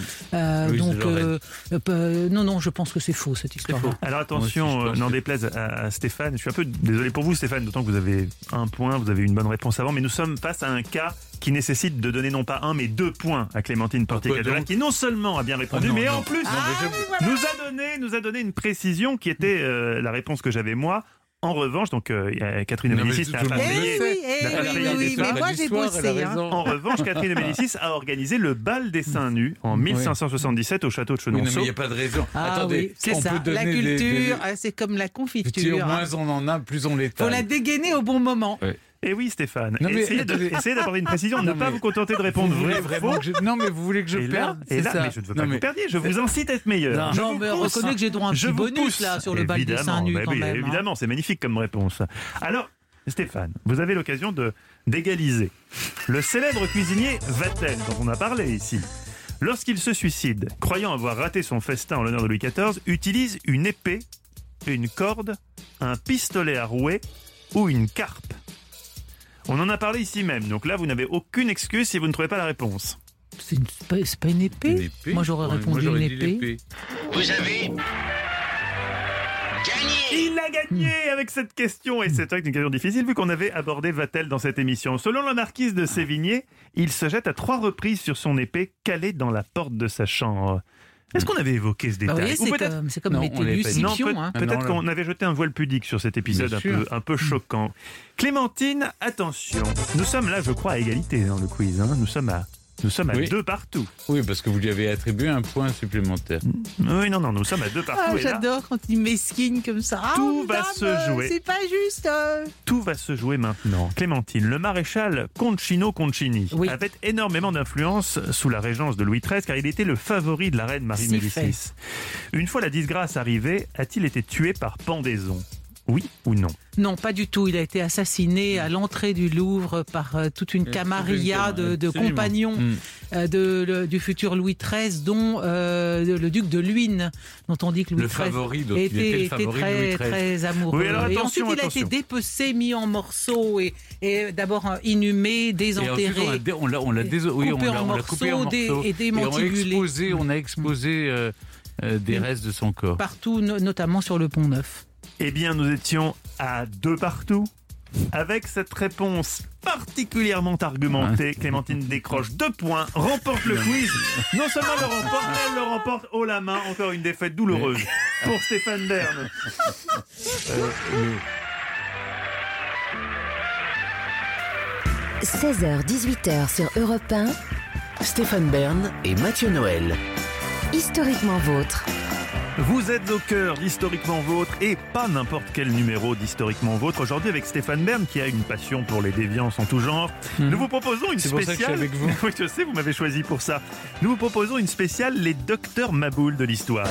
Speaker 8: Non, je pense que c'est faux cette histoire.
Speaker 6: Alors attention, n'en déplaise à Stéphane. Je suis un peu désolé pour vous, Stéphane, d'autant que vous avez un point, vous avez une bonne réponse avant, mais nous sommes face à un cas qui nécessite de donner non pas 1 mais 2 points à Clémentine Portier-Keltenbach, qui non seulement a bien répondu, mais en plus nous a donné une précision qui était la réponse que j'avais moi. En revanche, donc Catherine de Médicis n'a pas payé.
Speaker 8: Mais moi j'ai bossé.
Speaker 6: En revanche, Catherine de Médicis a organisé le bal des seins nus en 1577 au château de Chenonceau.
Speaker 5: Oui, mais il n'y a pas de raison.
Speaker 8: Attendez, c'est ça. La culture, c'est comme la confiture.
Speaker 5: Moins on en a, plus on l'étale.
Speaker 8: Faut la dégainer au bon moment.
Speaker 5: Ouais.
Speaker 6: Et oui, Stéphane. Essayez d'apporter une précision, ne pas vous contenter de répondre vrai ou faux.
Speaker 5: Non, mais vous voulez que je perde.
Speaker 6: Mais je ne veux pas que vous perdiez. Je vous incite à être meilleur.
Speaker 8: Non, mais reconnaissez que j'ai droit à un petit bonus là sur le bal des seins nus quand même.
Speaker 6: Évidemment, c'est magnifique comme réponse. Alors, Stéphane, vous avez l'occasion d'égaliser. Le célèbre cuisinier Vatel, dont on a parlé ici, lorsqu'il se suicide, croyant avoir raté son festin en l'honneur de Louis XIV, utilise une épée, une corde, un pistolet à rouet ou une carpe. On en a parlé ici même, donc là vous n'avez aucune excuse si vous ne trouvez pas la réponse.
Speaker 8: C'est pas une épée. Moi j'aurais répondu une épée.
Speaker 1: Vous avez gagné.
Speaker 6: Il a gagné avec cette question, et c'est vrai que c'est une question difficile vu qu'on avait abordé Vatel dans cette émission. Selon la marquise de Sévigné, il se jette à 3 reprises sur son épée calée dans la porte de sa chambre. Est-ce qu'on avait évoqué ce détail?
Speaker 8: C'est comme Métellus, Scipion.
Speaker 6: Peut-être qu'on avait jeté un voile pudique sur cet épisode un peu choquant. Clémentine, attention. Nous sommes là, je crois, à égalité dans le quiz. Nous sommes à 2 partout.
Speaker 5: Oui, parce que vous lui avez attribué un point supplémentaire.
Speaker 6: Oui, non, nous sommes à 2 partout.
Speaker 8: J'adore quand il mesquine comme ça.
Speaker 6: Tout va se jouer.
Speaker 8: C'est pas juste.
Speaker 6: Tout va se jouer maintenant. Clémentine, le maréchal Concino Concini avait énormément d'influence sous la régence de Louis XIII, car il était le favori de la reine Marie Médicis. Une fois la disgrâce arrivée, a-t-il été tué par pendaison? Oui ou non?
Speaker 8: Non, pas du tout. Il a été assassiné à l'entrée du Louvre par toute une camarilla de compagnons du futur Louis XIII, dont le duc de Luynes, dont on dit que Louis XIII était très amoureux.
Speaker 6: Oui,
Speaker 8: et ensuite, il a été dépecé, mis en morceaux et d'abord inhumé, désenterré,
Speaker 5: on l'a coupé en morceaux
Speaker 8: et démantibulé.
Speaker 5: On a exposé des restes de son corps.
Speaker 8: Partout, notamment sur le Pont Neuf.
Speaker 6: Eh bien, nous étions à 2 partout. Avec cette réponse particulièrement argumentée, Clémentine décroche 2 points, remporte le quiz. Non seulement le remporte, mais elle le remporte haut la main. Encore une défaite douloureuse pour Stéphane Bern.
Speaker 11: 16h-18h sur Europe 1.
Speaker 4: Stéphane Bern et Mathieu Noël.
Speaker 11: Historiquement vôtre.
Speaker 6: Vous êtes au cœur d'Historiquement Vôtre et pas n'importe quel numéro d'Historiquement Vôtre. Aujourd'hui avec Stéphane Bern qui a une passion pour les déviances en tout genre. Nous vous proposons une spéciale.
Speaker 5: C'est pour ça que je suis avec vous.
Speaker 6: Oui, je sais, vous m'avez choisi pour ça. Nous vous proposons une spéciale les docteurs Maboul de l'histoire.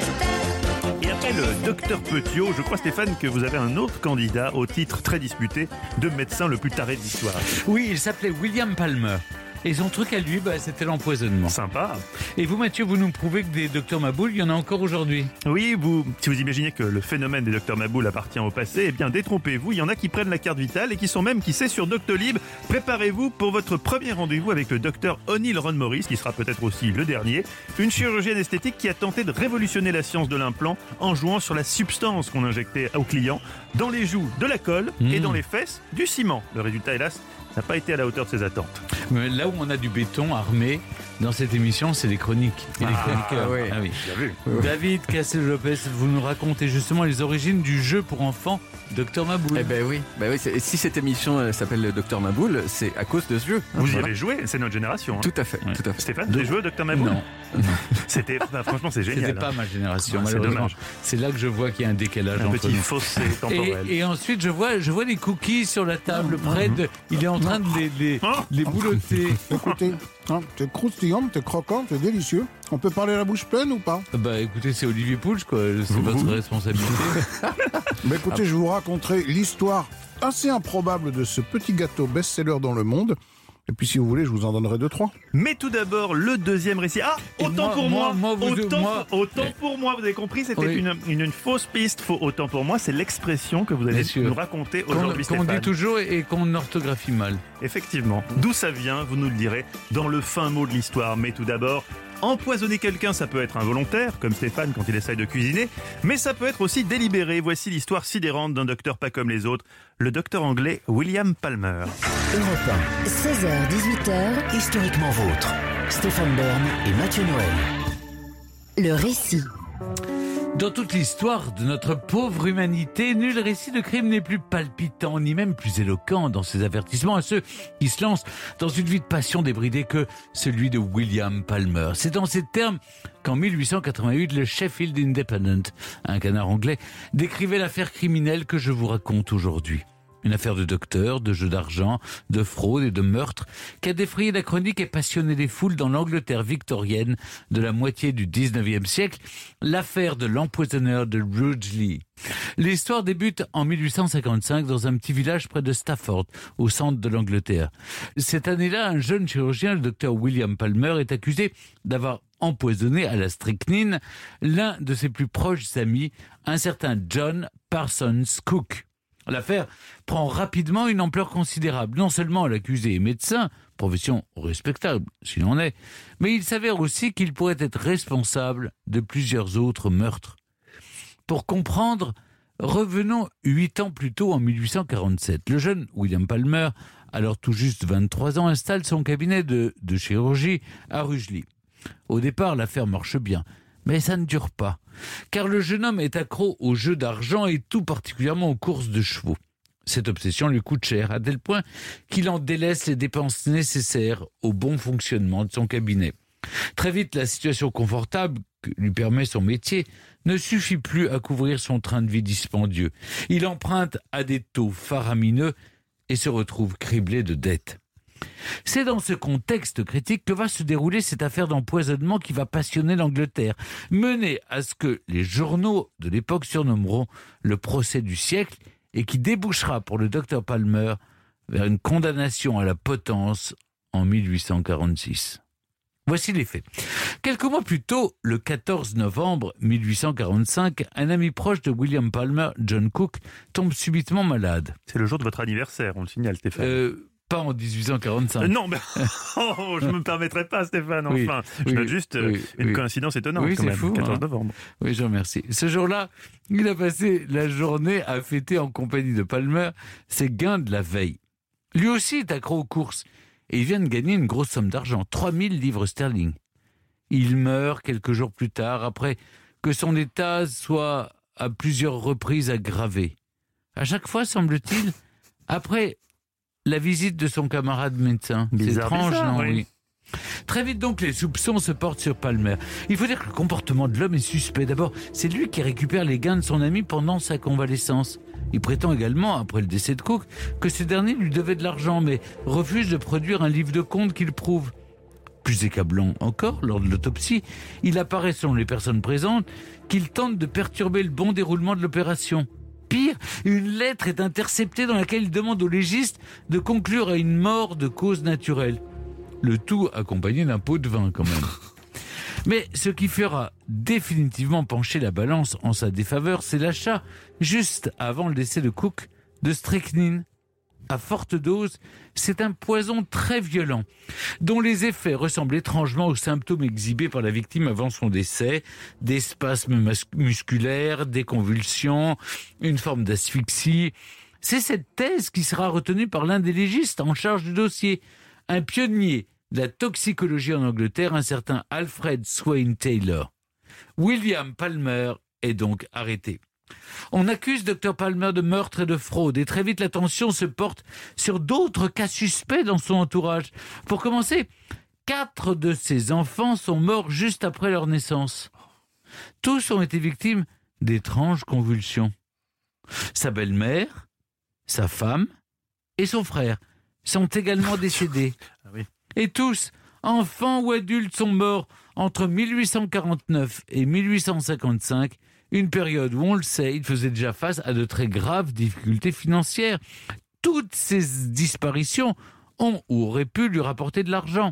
Speaker 6: Et après le docteur Petiot, je crois Stéphane que vous avez un autre candidat au titre très disputé de médecin le plus taré de l'histoire.
Speaker 5: Oui, il s'appelait William Palmer. Et son truc à lui, c'était l'empoisonnement.
Speaker 6: Sympa.
Speaker 5: Et vous, Mathieu, vous nous prouvez que des docteurs Maboul, il y en a encore aujourd'hui.
Speaker 6: Oui, si vous imaginez que le phénomène des docteurs Maboul appartient au passé, eh bien détrompez-vous, il y en a qui prennent la carte vitale et qui sont même, qui sait, sur Doctolib. Préparez-vous pour votre premier rendez-vous avec le docteur O'Neill Ron Morris, qui sera peut-être aussi le dernier, une chirurgienne esthétique qui a tenté de révolutionner la science de l'implant en jouant sur la substance qu'on injectait aux clients dans les joues de la colle et dans les fesses du ciment. Le résultat, hélas, n'a pas été à la hauteur de ses attentes.
Speaker 5: Mais là où on a du béton armé dans cette émission, c'est les chroniques. Et les chroniqueurs.
Speaker 9: Oui.
Speaker 5: Ah oui.
Speaker 6: Bien vu.
Speaker 5: David Cassel-Lopez, vous nous racontez justement les origines du jeu pour enfants Dr Maboul.
Speaker 9: Eh ben oui, si cette émission s'appelle le Dr Maboul, c'est à cause de ce jeu.
Speaker 6: Vous y avez joué, c'est notre génération.
Speaker 9: Tout à fait,
Speaker 5: Ouais.
Speaker 9: tout à fait.
Speaker 6: Stéphane, vous avez joué au Dr Maboul?
Speaker 5: Non.
Speaker 6: Franchement, c'est génial.
Speaker 5: C'était pas ma génération,
Speaker 6: Ah, c'est
Speaker 5: malheureusement.
Speaker 6: dommage.
Speaker 5: C'est là que je vois qu'il y a un décalage
Speaker 6: Un
Speaker 5: entre
Speaker 6: petit
Speaker 5: nous.
Speaker 6: fossé temporel.
Speaker 5: Et ensuite, je vois des cookies sur la table près de. Il est en train de les boulotter.
Speaker 7: Écoutez, c'est croustillant, c'est croquant, c'est délicieux. On peut parler la bouche pleine ou pas?
Speaker 5: Bah écoutez, c'est Olivier Pouch, quoi. C'est votre responsabilité.
Speaker 7: Bah écoutez, je vous raconterai l'histoire assez improbable de ce petit gâteau best-seller dans le monde. Et puis si vous voulez, je vous en donnerai 2-3.
Speaker 6: Mais tout d'abord, le deuxième récit. Ah, autant pour moi. Autant pour moi, vous avez compris, c'était
Speaker 5: Oui.
Speaker 6: une fausse piste. Autant pour moi, c'est l'expression que vous allez nous raconter aujourd'hui,
Speaker 5: Qu'on
Speaker 6: Stéphane.
Speaker 5: dit toujours et qu'on orthographie mal.
Speaker 6: Effectivement. D'où ça vient, vous nous le direz dans le fin mot de l'histoire. Mais tout d'abord, empoisonner quelqu'un, ça peut être involontaire, comme Stéphane quand il essaye de cuisiner, mais ça peut être aussi délibéré. Voici l'histoire sidérante d'un docteur pas comme les autres, le docteur anglais William Palmer.
Speaker 4: Europe
Speaker 11: 16h-18h,
Speaker 4: 1. Historiquement vôtre. Stéphane Bern et Mathieu Noël.
Speaker 11: le récit.
Speaker 5: Dans toute l'histoire de notre pauvre humanité, nul récit de crime n'est plus palpitant, ni même plus éloquent dans ses avertissements à ceux qui se lancent dans une vie de passion débridée que celui de William Palmer. C'est dans ces termes qu'en 1888, le Sheffield Independent, un canard anglais, décrivait l'affaire criminelle que je vous raconte aujourd'hui. Une affaire de docteur, de jeu d'argent, de fraude et de meurtre qui a défrayé la chronique et passionné les foules dans l'Angleterre victorienne de la moitié du 19e siècle, l'affaire de l'empoisonneur de Rugeley. L'histoire débute en 1855 dans un petit village près de Stafford, au centre de l'Angleterre. Cette année-là, un jeune chirurgien, le docteur William Palmer, est accusé d'avoir empoisonné à la strychnine l'un de ses plus proches amis, un certain John Parsons Cook. L'affaire prend rapidement une ampleur considérable. Non seulement l'accusé est médecin, profession respectable s'il en est, mais il s'avère aussi qu'il pourrait être responsable de plusieurs autres meurtres. Pour comprendre, revenons 8 ans plus tôt en 1847. Le jeune William Palmer, alors tout juste 23 ans, installe son cabinet de chirurgie à Rugeley. Au départ, l'affaire marche bien. Mais ça ne dure pas, car le jeune homme est accro aux jeux d'argent et tout particulièrement aux courses de chevaux. Cette obsession lui coûte cher, à tel point qu'il en délaisse les dépenses nécessaires au bon fonctionnement de son cabinet. Très vite, la situation confortable que lui permet son métier ne suffit plus à couvrir son train de vie dispendieux. Il emprunte à des taux faramineux et se retrouve criblé de dettes. C'est dans ce contexte critique que va se dérouler cette affaire d'empoisonnement qui va passionner l'Angleterre, mener à ce que les journaux de l'époque surnommeront le procès du siècle et qui débouchera pour le docteur Palmer vers une condamnation à la potence en 1846. Voici les faits. Quelques mois plus tôt, le 14 novembre 1845, un ami proche de William Palmer, John Cook, tombe subitement malade.
Speaker 6: C'est le jour de votre anniversaire, on le signale, Stéphane.
Speaker 5: Pas en 1845.
Speaker 6: Non, mais je ne me permettrai pas, Stéphane, enfin. Je note juste une coïncidence étonnante,
Speaker 5: oui,
Speaker 6: quand même,
Speaker 5: fou,
Speaker 6: 14 novembre.
Speaker 5: Oui, je vous remercie. Ce jour-là, il a passé la journée à fêter en compagnie de Palmer ses gains de la veille. Lui aussi est accro aux courses et il vient de gagner une grosse somme d'argent, 3000 livres sterling. Il meurt quelques jours plus tard, après que son état soit à plusieurs reprises aggravé. À chaque fois, semble-t-il, après la visite de son camarade médecin. C'est étrange, non? Oui. Très vite donc, les soupçons se portent sur Palmer. Il faut dire que le comportement de l'homme est suspect. D'abord, c'est lui qui récupère les gains de son ami pendant sa convalescence. Il prétend également, après le décès de Cook, que ce dernier lui devait de l'argent, mais refuse de produire un livre de compte qui le prouve. Plus accablant encore, lors de l'autopsie, il apparaît selon les personnes présentes qu'il tente de perturber le bon déroulement de l'opération. Pire, une lettre est interceptée dans laquelle il demande au légiste de conclure à une mort de cause naturelle. Le tout accompagné d'un pot de vin, quand même. Mais ce qui fera définitivement pencher la balance en sa défaveur, c'est l'achat, juste avant le décès de Cook, de strychnine. À forte dose, c'est un poison très violent, dont les effets ressemblent étrangement aux symptômes exhibés par la victime avant son décès, des spasmes musculaires, des convulsions, une forme d'asphyxie. C'est cette thèse qui sera retenue par l'un des légistes en charge du dossier, un pionnier de la toxicologie en Angleterre, un certain Alfred Swain Taylor. William Palmer est donc arrêté. On accuse Dr Palmer de meurtre et de fraude et très vite l'attention se porte sur d'autres cas suspects dans son entourage. Pour commencer, 4 de ses enfants sont morts juste après leur naissance. Tous ont été victimes d'étranges convulsions. Sa belle-mère, sa femme et son frère sont également décédés. Et tous, enfants ou adultes, sont morts entre 1849 et 1855, une période où, on le sait, il faisait déjà face à de très graves difficultés financières. Toutes ces disparitions ont ou auraient pu lui rapporter de l'argent.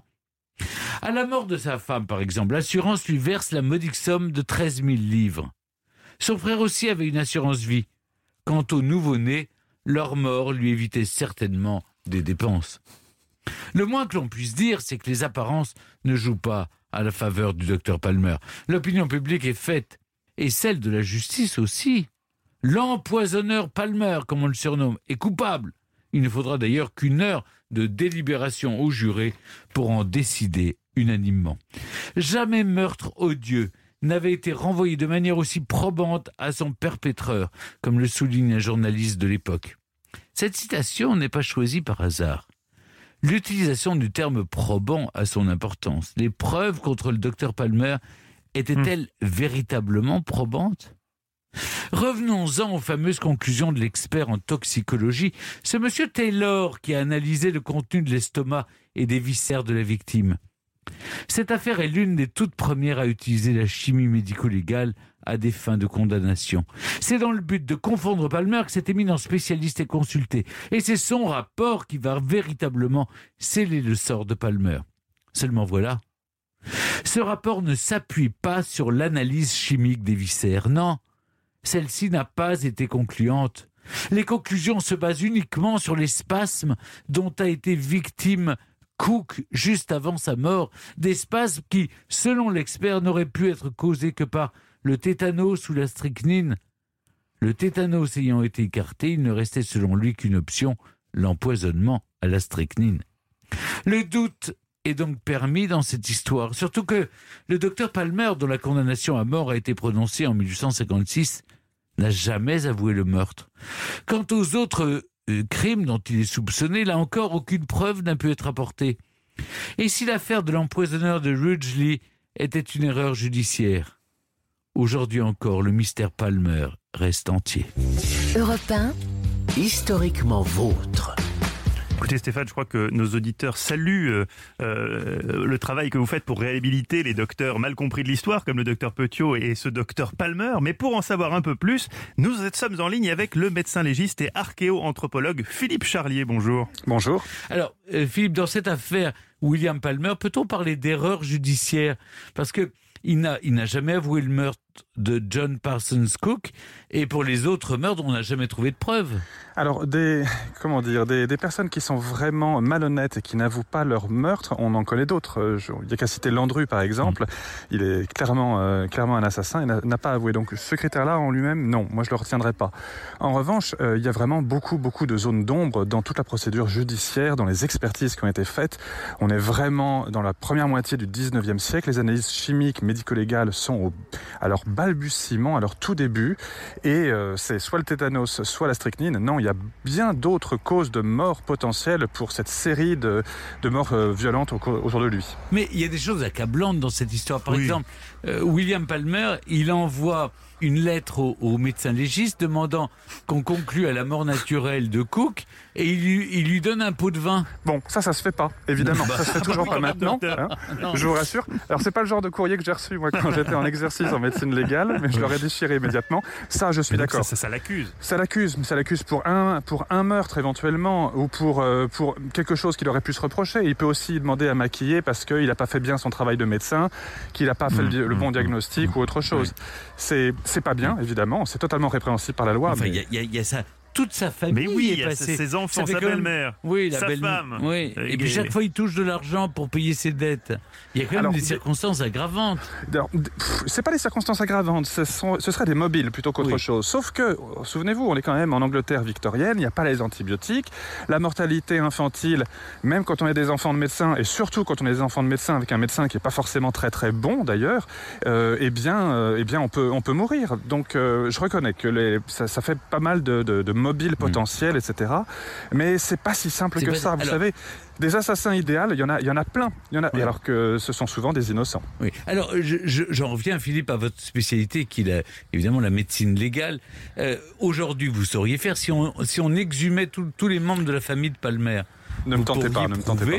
Speaker 5: À la mort de sa femme, par exemple, l'assurance lui verse la modique somme de 13 000 livres. Son frère aussi avait une assurance vie. Quant au nouveau-né, leur mort lui évitait certainement des dépenses. Le moins que l'on puisse dire, c'est que les apparences ne jouent pas à la faveur du docteur Palmer. L'opinion publique est faite, et celle de la justice aussi. L'empoisonneur Palmer, comme on le surnomme, est coupable. Il ne faudra d'ailleurs qu'une heure de délibération au juré pour en décider unanimement. Jamais meurtre odieux n'avait été renvoyé de manière aussi probante à son perpétreur, comme le souligne un journaliste de l'époque. Cette citation n'est pas choisie par hasard. L'utilisation du terme probant a son importance. Les preuves contre le docteur Palmer étaient-elles véritablement probantes ? Revenons-en aux fameuses conclusions de l'expert en toxicologie, ce monsieur Taylor qui a analysé le contenu de l'estomac et des viscères de la victime. Cette affaire est l'une des toutes premières à utiliser la chimie médico-légale à des fins de condamnation. C'est dans le but de confondre Palmer que cet éminent spécialiste est consulté. Et c'est son rapport qui va véritablement sceller le sort de Palmer. Seulement voilà, ce rapport ne s'appuie pas sur l'analyse chimique des viscères. Non, celle-ci n'a pas été concluante. Les conclusions se basent uniquement sur les spasmes dont a été victime Cook juste avant sa mort. Des spasmes qui, selon l'expert, n'auraient pu être causés que par le tétanos ou la strychnine. Le tétanos ayant été écarté, il ne restait selon lui qu'une option, l'empoisonnement à la strychnine. Le doute est donc permis dans cette histoire, surtout que le docteur Palmer, dont la condamnation à mort a été prononcée en 1856, n'a jamais avoué le meurtre. Quant aux autres crimes dont il est soupçonné, là encore, aucune preuve n'a pu être apportée. Et si l'affaire de l'empoisonneur de Rudgley était une erreur judiciaire, aujourd'hui encore, le mystère Palmer reste entier.
Speaker 11: Europe 1,
Speaker 4: historiquement vôtre.
Speaker 6: Écoutez Stéphane, je crois que nos auditeurs saluent le travail que vous faites pour réhabiliter les docteurs mal compris de l'histoire, comme le docteur Petiot et ce docteur Palmer. Mais pour en savoir un peu plus, nous sommes en ligne avec le médecin légiste et archéo-anthropologue Philippe Charlier. Bonjour.
Speaker 12: Bonjour.
Speaker 5: Alors, Philippe, dans cette affaire William Palmer, peut-on parler d'erreur judiciaire ? Parce que il n'a jamais avoué le meurtre. de John Parsons Cook, et pour les autres meurtres, on n'a jamais trouvé de preuves.
Speaker 12: Alors, des personnes qui sont vraiment malhonnêtes et qui n'avouent pas leur meurtre, on en connaît d'autres. Il n'y a qu'à citer Landru, par exemple. Il est clairement un assassin et n'a pas avoué. Donc, ce critère-là en lui-même, non, moi je le retiendrai pas. En revanche, il y a vraiment beaucoup de zones d'ombre dans toute la procédure judiciaire, dans les expertises qui ont été faites. On est vraiment dans la première moitié du 19e siècle. Les analyses chimiques, médico-légales sont à leur balbutiement, à leur tout début. Et c'est soit le tétanos, soit la strychnine. Non, il y a bien d'autres causes de mort potentielles pour cette série de morts violentes autour de lui.
Speaker 5: Mais il y a des choses accablantes dans cette histoire. Par exemple, William Palmer, il envoie une lettre au médecin légiste demandant qu'on conclue à la mort naturelle de Cook, et il lui donne un pot de vin.
Speaker 12: Bon, ça se fait pas, évidemment. Ça se fait toujours pas maintenant, hein, je vous rassure. Alors, c'est pas le genre de courrier que j'ai reçu, moi, quand j'étais en exercice en médecine légale, mais je l'aurais déchiré immédiatement. Ça, je suis d'accord.
Speaker 6: Ça l'accuse.
Speaker 12: Ça l'accuse pour un meurtre, éventuellement, ou pour quelque chose qu'il aurait pu se reprocher. Il peut aussi demander à maquiller parce qu'il n'a pas fait bien son travail de médecin, qu'il n'a pas fait le bon diagnostic ou autre chose. C'est pas bien, évidemment. C'est totalement répréhensible par la loi.
Speaker 5: Enfin, il y a ça. Toute sa famille est passée.
Speaker 6: Ses enfants, sa belle-mère, sa femme.
Speaker 5: Oui. Et puis chaque fois, il touche de l'argent pour payer ses dettes. Il y a quand même des circonstances aggravantes.
Speaker 12: C'est pas des circonstances aggravantes, ce seraient des mobiles plutôt qu'autre chose. Sauf que, souvenez-vous, on est quand même en Angleterre victorienne, il n'y a pas les antibiotiques. La mortalité infantile, même quand on est des enfants de médecins, et surtout quand on est des enfants de médecins avec un médecin qui n'est pas forcément très très bon d'ailleurs, eh bien on peut mourir. Donc je reconnais que ça fait pas mal de mobiles potentiels, etc. Mais c'est pas si simple que ça. Vous savez, des assassins idéaux, il y en a plein. Alors que ce sont souvent des innocents.
Speaker 5: Oui. Alors, j'en reviens, Philippe, à votre spécialité, qui est évidemment la médecine légale. Aujourd'hui, vous sauriez faire si on exhumait tous les membres de la famille de Palmer.
Speaker 12: Ne me tentez pas.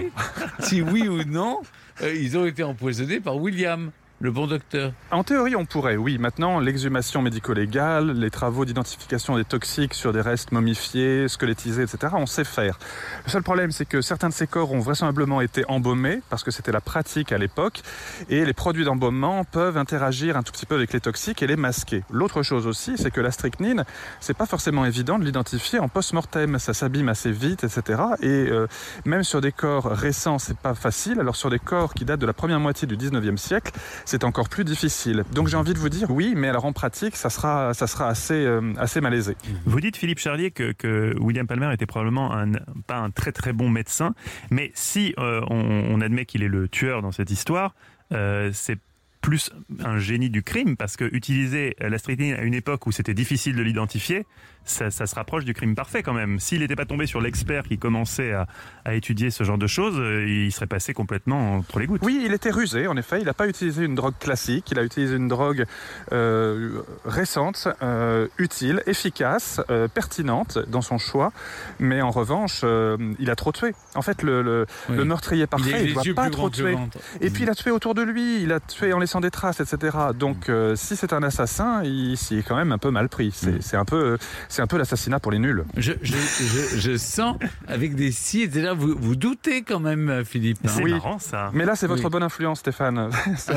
Speaker 5: Si oui ou non, ils ont été empoisonnés par William, le bon docteur.
Speaker 12: En théorie, on pourrait, oui. Maintenant, l'exhumation médico-légale, les travaux d'identification des toxiques sur des restes momifiés, squelettisés, etc., on sait faire. Le seul problème, c'est que certains de ces corps ont vraisemblablement été embaumés, parce que c'était la pratique à l'époque, et les produits d'embaumement peuvent interagir un tout petit peu avec les toxiques et les masquer. L'autre chose aussi, c'est que la strychnine, c'est pas forcément évident de l'identifier en post-mortem. Ça s'abîme assez vite, etc. Et même sur des corps récents, c'est pas facile. Alors sur des corps qui datent de la première moitié du 19e siècle, c'est encore plus difficile. Donc j'ai envie de vous dire oui, mais alors en pratique, ça sera assez malaisé.
Speaker 6: Vous dites, Philippe Charlier, que William Palmer était probablement pas un très très bon médecin, mais si on admet qu'il est le tueur dans cette histoire, c'est plus un génie du crime, parce que utiliser la strychnine à une époque où c'était difficile de l'identifier, ça se rapproche du crime parfait quand même. S'il n'était pas tombé sur l'expert qui commençait à étudier ce genre de choses, il serait passé complètement entre les gouttes.
Speaker 12: Oui, il était rusé, en effet. Il n'a pas utilisé une drogue classique, il a utilisé une drogue récente, utile, efficace, pertinente dans son choix, mais en revanche, il a trop tué. En fait, le meurtrier parfait, il ne doit pas trop tuer. Et puis il a tué autour de lui, il a tué en laissant des traces, etc. Donc si c'est un assassin, il s'y est quand même un peu mal pris. C'est un peu l'assassinat pour les nuls.
Speaker 5: Je sens, avec des si, etc., vous doutez quand même, Philippe.
Speaker 6: C'est marrant, ça.
Speaker 12: Mais là, c'est votre bonne influence, Stéphane.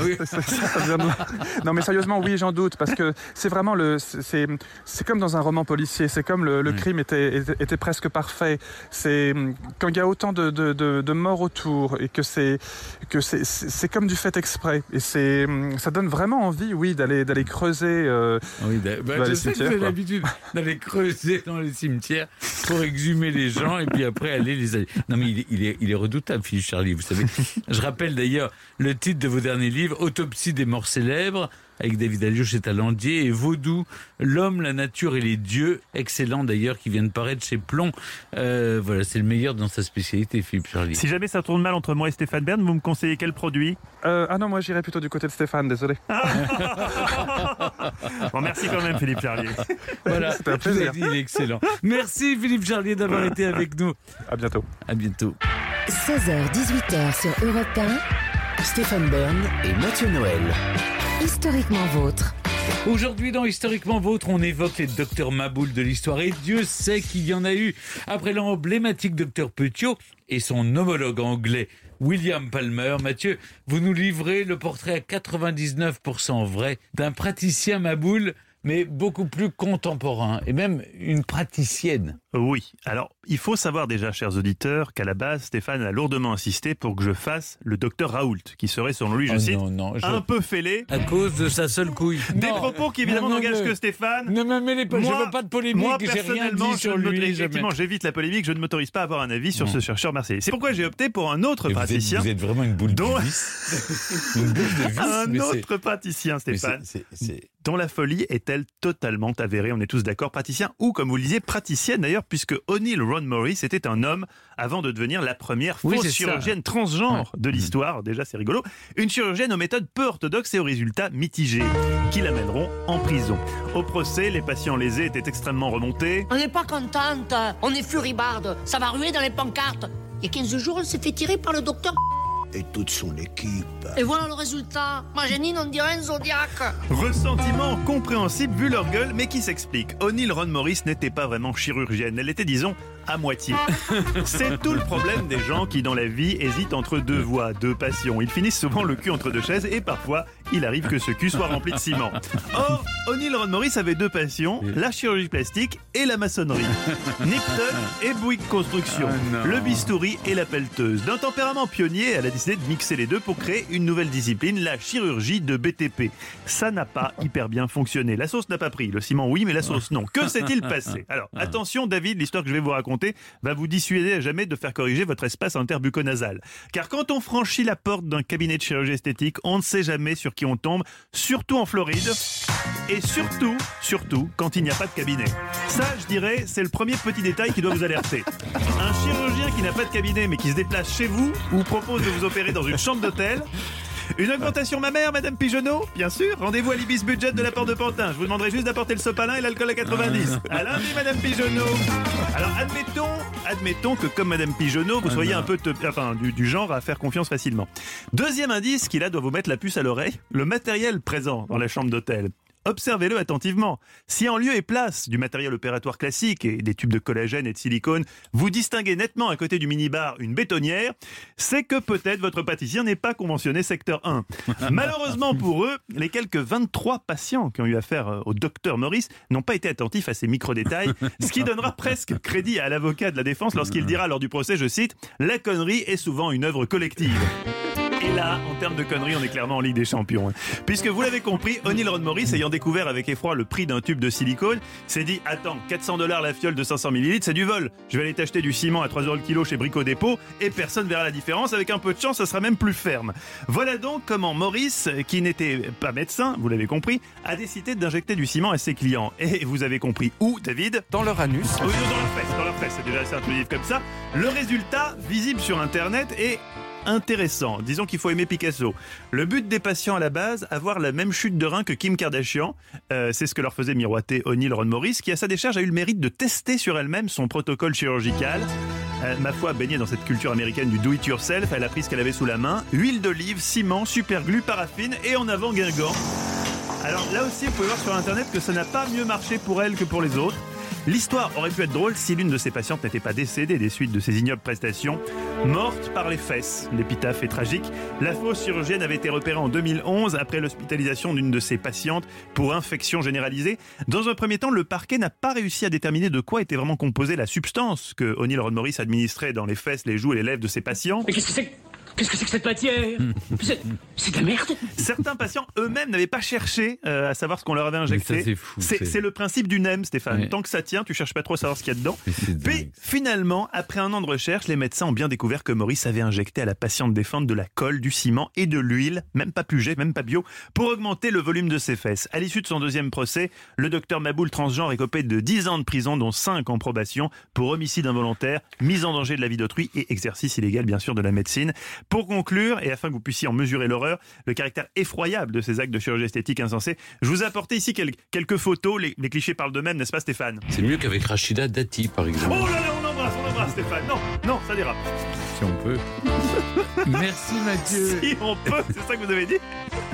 Speaker 12: Non, mais sérieusement, oui, j'en doute, parce que c'est vraiment c'est comme dans un roman policier, c'est comme le crime était presque parfait. C'est quand il y a autant de morts autour, et que c'est comme du fait exprès. Et ça donne vraiment envie, oui, d'aller creuser dans les cimetières.
Speaker 5: J'ai l'habitude d'aller creuser dans les cimetières pour exhumer les gens et puis après aller les... Non mais il est redoutable, Philippe Charlier, vous savez. Je rappelle d'ailleurs le titre de vos derniers livres, Autopsie des morts célèbres, avec David Alliot chez Talandier, et Vaudou, L'homme, la nature et les dieux, excellent d'ailleurs, qui vient de paraître chez Plomb. Voilà, c'est le meilleur dans sa spécialité, Philippe Charlier.
Speaker 6: Si jamais ça tourne mal entre moi et Stéphane Bern, vous me conseillez quel produit ?
Speaker 12: Non, moi j'irais plutôt du côté de Stéphane, désolé.
Speaker 6: Bon, merci quand même, Philippe Charlier.
Speaker 5: Voilà,
Speaker 12: c'était un plaisir.
Speaker 5: Il est excellent. Merci Philippe Charlier d'avoir été avec nous.
Speaker 12: À bientôt.
Speaker 5: À bientôt.
Speaker 11: 16h-18h sur Europe 1.
Speaker 4: Stéphane Bern et Mathieu Noël.
Speaker 11: Historiquement vôtre.
Speaker 5: Aujourd'hui, dans Historiquement Vôtre, on évoque les docteurs Maboules de l'histoire. Et Dieu sait qu'il y en a eu. Après l'emblématique docteur Petiot et son homologue anglais, William Palmer. Mathieu, vous nous livrez le portrait à 99% vrai d'un praticien Maboul, mais beaucoup plus contemporain, et même une praticienne.
Speaker 6: Oui, alors il faut savoir déjà, chers auditeurs, qu'à la base, Stéphane a lourdement insisté pour que je fasse le docteur Raoult, qui serait, selon lui, je cite, un peu fêlé.
Speaker 5: À cause de sa seule couille.
Speaker 6: Des propos qui évidemment n'engagent que Stéphane.
Speaker 5: Ne me mêlez pas, je veux pas de polémique,
Speaker 6: moi,
Speaker 5: j'ai rien dit sur lui.
Speaker 6: Effectivement, j'évite la polémique, je ne m'autorise pas à avoir un avis sur ce chercheur marseillais. C'est pourquoi j'ai opté pour un autre praticien.
Speaker 5: Vous êtes vraiment une boule de vis. Une boule de vis.
Speaker 6: Un autre praticien, Stéphane. Dont la folie est-elle totalement avérée? On est tous d'accord, praticien ou, comme vous le disiez, praticienne d'ailleurs, puisque O'Neill Ron Morris était un homme avant de devenir la première fausse chirurgienne transgenre de l'histoire. Déjà, c'est rigolo. Une chirurgienne aux méthodes peu orthodoxes et aux résultats mitigés, qui l'amèneront en prison. Au procès, les patients lésés étaient extrêmement remontés.
Speaker 3: On n'est pas contente, on est furibarde, ça va ruer dans les pancartes. Il y a 15 jours, on s'est fait tirer par le docteur
Speaker 13: et toute son équipe.
Speaker 3: Et voilà le résultat. Ma Janine, on dirait un Zodiac.
Speaker 6: Ressentiment compréhensible vu leur gueule, mais qui s'explique. O'Neill Ron Morris n'était pas vraiment chirurgienne. Elle était, disons, à moitié. C'est tout le problème des gens qui, dans la vie, hésitent entre deux voies, deux passions. Ils finissent souvent le cul entre deux chaises et parfois, il arrive que ce cul soit rempli de ciment. Or, O'Neill Ron Morris avait deux passions, la chirurgie plastique et la maçonnerie. Nipton et Bouygues Construction, le bistouri et la pelleteuse. D'un tempérament pionnier, elle a décidé de mixer les deux pour créer une nouvelle discipline, la chirurgie de BTP. Ça n'a pas hyper bien fonctionné. La sauce n'a pas pris. Le ciment, oui, mais la sauce, non. Que s'est-il passé? Alors, attention, David, l'histoire que je vais vous raconter va vous dissuader à jamais de faire corriger votre espace interbucco-nasal. Car quand on franchit la porte d'un cabinet de chirurgie esthétique, on ne sait jamais sur qui on tombe, surtout en Floride. Et surtout, quand il n'y a pas de cabinet. Ça, je dirais, c'est le premier petit détail qui doit vous alerter. Un chirurgien qui n'a pas de cabinet, mais qui se déplace chez vous, vous propose de vous opérer dans une chambre d'hôtel. Une augmentation mammaire, Madame Pigeonneau? Bien sûr. Rendez-vous à l'Ibis Budget de la Porte de Pantin. Je vous demanderai juste d'apporter le sopalin et l'alcool à 90. À lundi, Madame Pigeonneau. Alors, admettons que comme Madame Pigeonneau, vous soyez un peu du genre à faire confiance facilement. Deuxième indice qui là doit vous mettre la puce à l'oreille, le matériel présent dans la chambre d'hôtel. Observez-le attentivement. Si en lieu et place du matériel opératoire classique et des tubes de collagène et de silicone, vous distinguez nettement à côté du minibar une bétonnière, c'est que peut-être votre pâtissier n'est pas conventionné secteur 1. Malheureusement pour eux, les quelques 23 patients qui ont eu affaire au docteur Morris n'ont pas été attentifs à ces micro-détails, ce qui donnera presque crédit à l'avocat de la défense lorsqu'il dira lors du procès, je cite, « La connerie est souvent une œuvre collective ». Et là, en termes de conneries, on est clairement en Ligue des Champions. Puisque vous l'avez compris, O'Neill Ron Morris, ayant découvert avec effroi le prix d'un tube de silicone, s'est dit « Attends, $400 la fiole de 500 ml, c'est du vol. Je vais aller t'acheter du ciment à 3 € le kilo chez Brico Dépôt et personne verra la différence. Avec un peu de chance, ça sera même plus ferme. » Voilà donc comment Morris, qui n'était pas médecin, vous l'avez compris, a décidé d'injecter du ciment à ses clients. Et vous avez compris où, David?
Speaker 9: Dans leur anus.
Speaker 6: Oui, dans leur fesse. C'est déjà assez intrusif comme ça. Le résultat, visible sur Internet, est intéressant. Disons qu'il faut aimer Picasso. Le but des patients à la base, avoir la même chute de rein que Kim Kardashian. C'est ce que leur faisait miroiter O'Neill Ron Morris, qui à sa décharge a eu le mérite de tester sur elle-même son protocole chirurgical. Ma foi, baignée dans cette culture américaine du do-it-yourself, elle a pris ce qu'elle avait sous la main. Huile d'olive, ciment, superglue, paraffine et en avant Guingamp. Alors là aussi, vous pouvez voir sur Internet que ça n'a pas mieux marché pour elle que pour les autres. L'histoire aurait pu être drôle si l'une de ses patientes n'était pas décédée des suites de ses ignobles prestations. Morte par les fesses, l'épitaphe est tragique. La fausse chirurgienne avait été repérée en 2011 après l'hospitalisation d'une de ses patientes pour infection généralisée. Dans un premier temps, le parquet n'a pas réussi à déterminer de quoi était vraiment composée la substance que O'Neill Ron Morris administrait dans les fesses, les joues et les lèvres de ses patients.
Speaker 14: Mais qu'est-ce que c'est que cette matière? C'est de la merde.
Speaker 6: Certains patients eux-mêmes n'avaient pas cherché à savoir ce qu'on leur avait injecté.
Speaker 5: Ça, c'est fou.
Speaker 6: C'est le principe du NEM, Stéphane.
Speaker 5: Ouais.
Speaker 6: Tant que ça tient, tu cherches pas trop à savoir ce qu'il y a dedans. Puis finalement, après un an de recherche, les médecins ont bien découvert que Maurice avait injecté à la patiente défunte de la colle, du ciment et de l'huile, même pas Puget, même pas bio, pour augmenter le volume de ses fesses. À l'issue de son deuxième procès, le docteur Maboul transgenre est copé de 10 ans de prison, dont 5 en probation, pour homicide involontaire, mise en danger de la vie d'autrui et exercice illégal, bien sûr, de la médecine. Pour conclure, et afin que vous puissiez en mesurer l'horreur, le caractère effroyable de ces actes de chirurgie esthétique insensés, je vous ai apporté ici quelques photos. Les clichés parlent d'eux-mêmes, n'est-ce pas, Stéphane?
Speaker 5: C'est mieux qu'avec Rachida Dati, par exemple.
Speaker 6: Oh là là, on embrasse, Stéphane. Non, ça dérape.
Speaker 5: Si on peut. Merci, Mathieu.
Speaker 6: Si on peut, c'est ça que vous avez dit?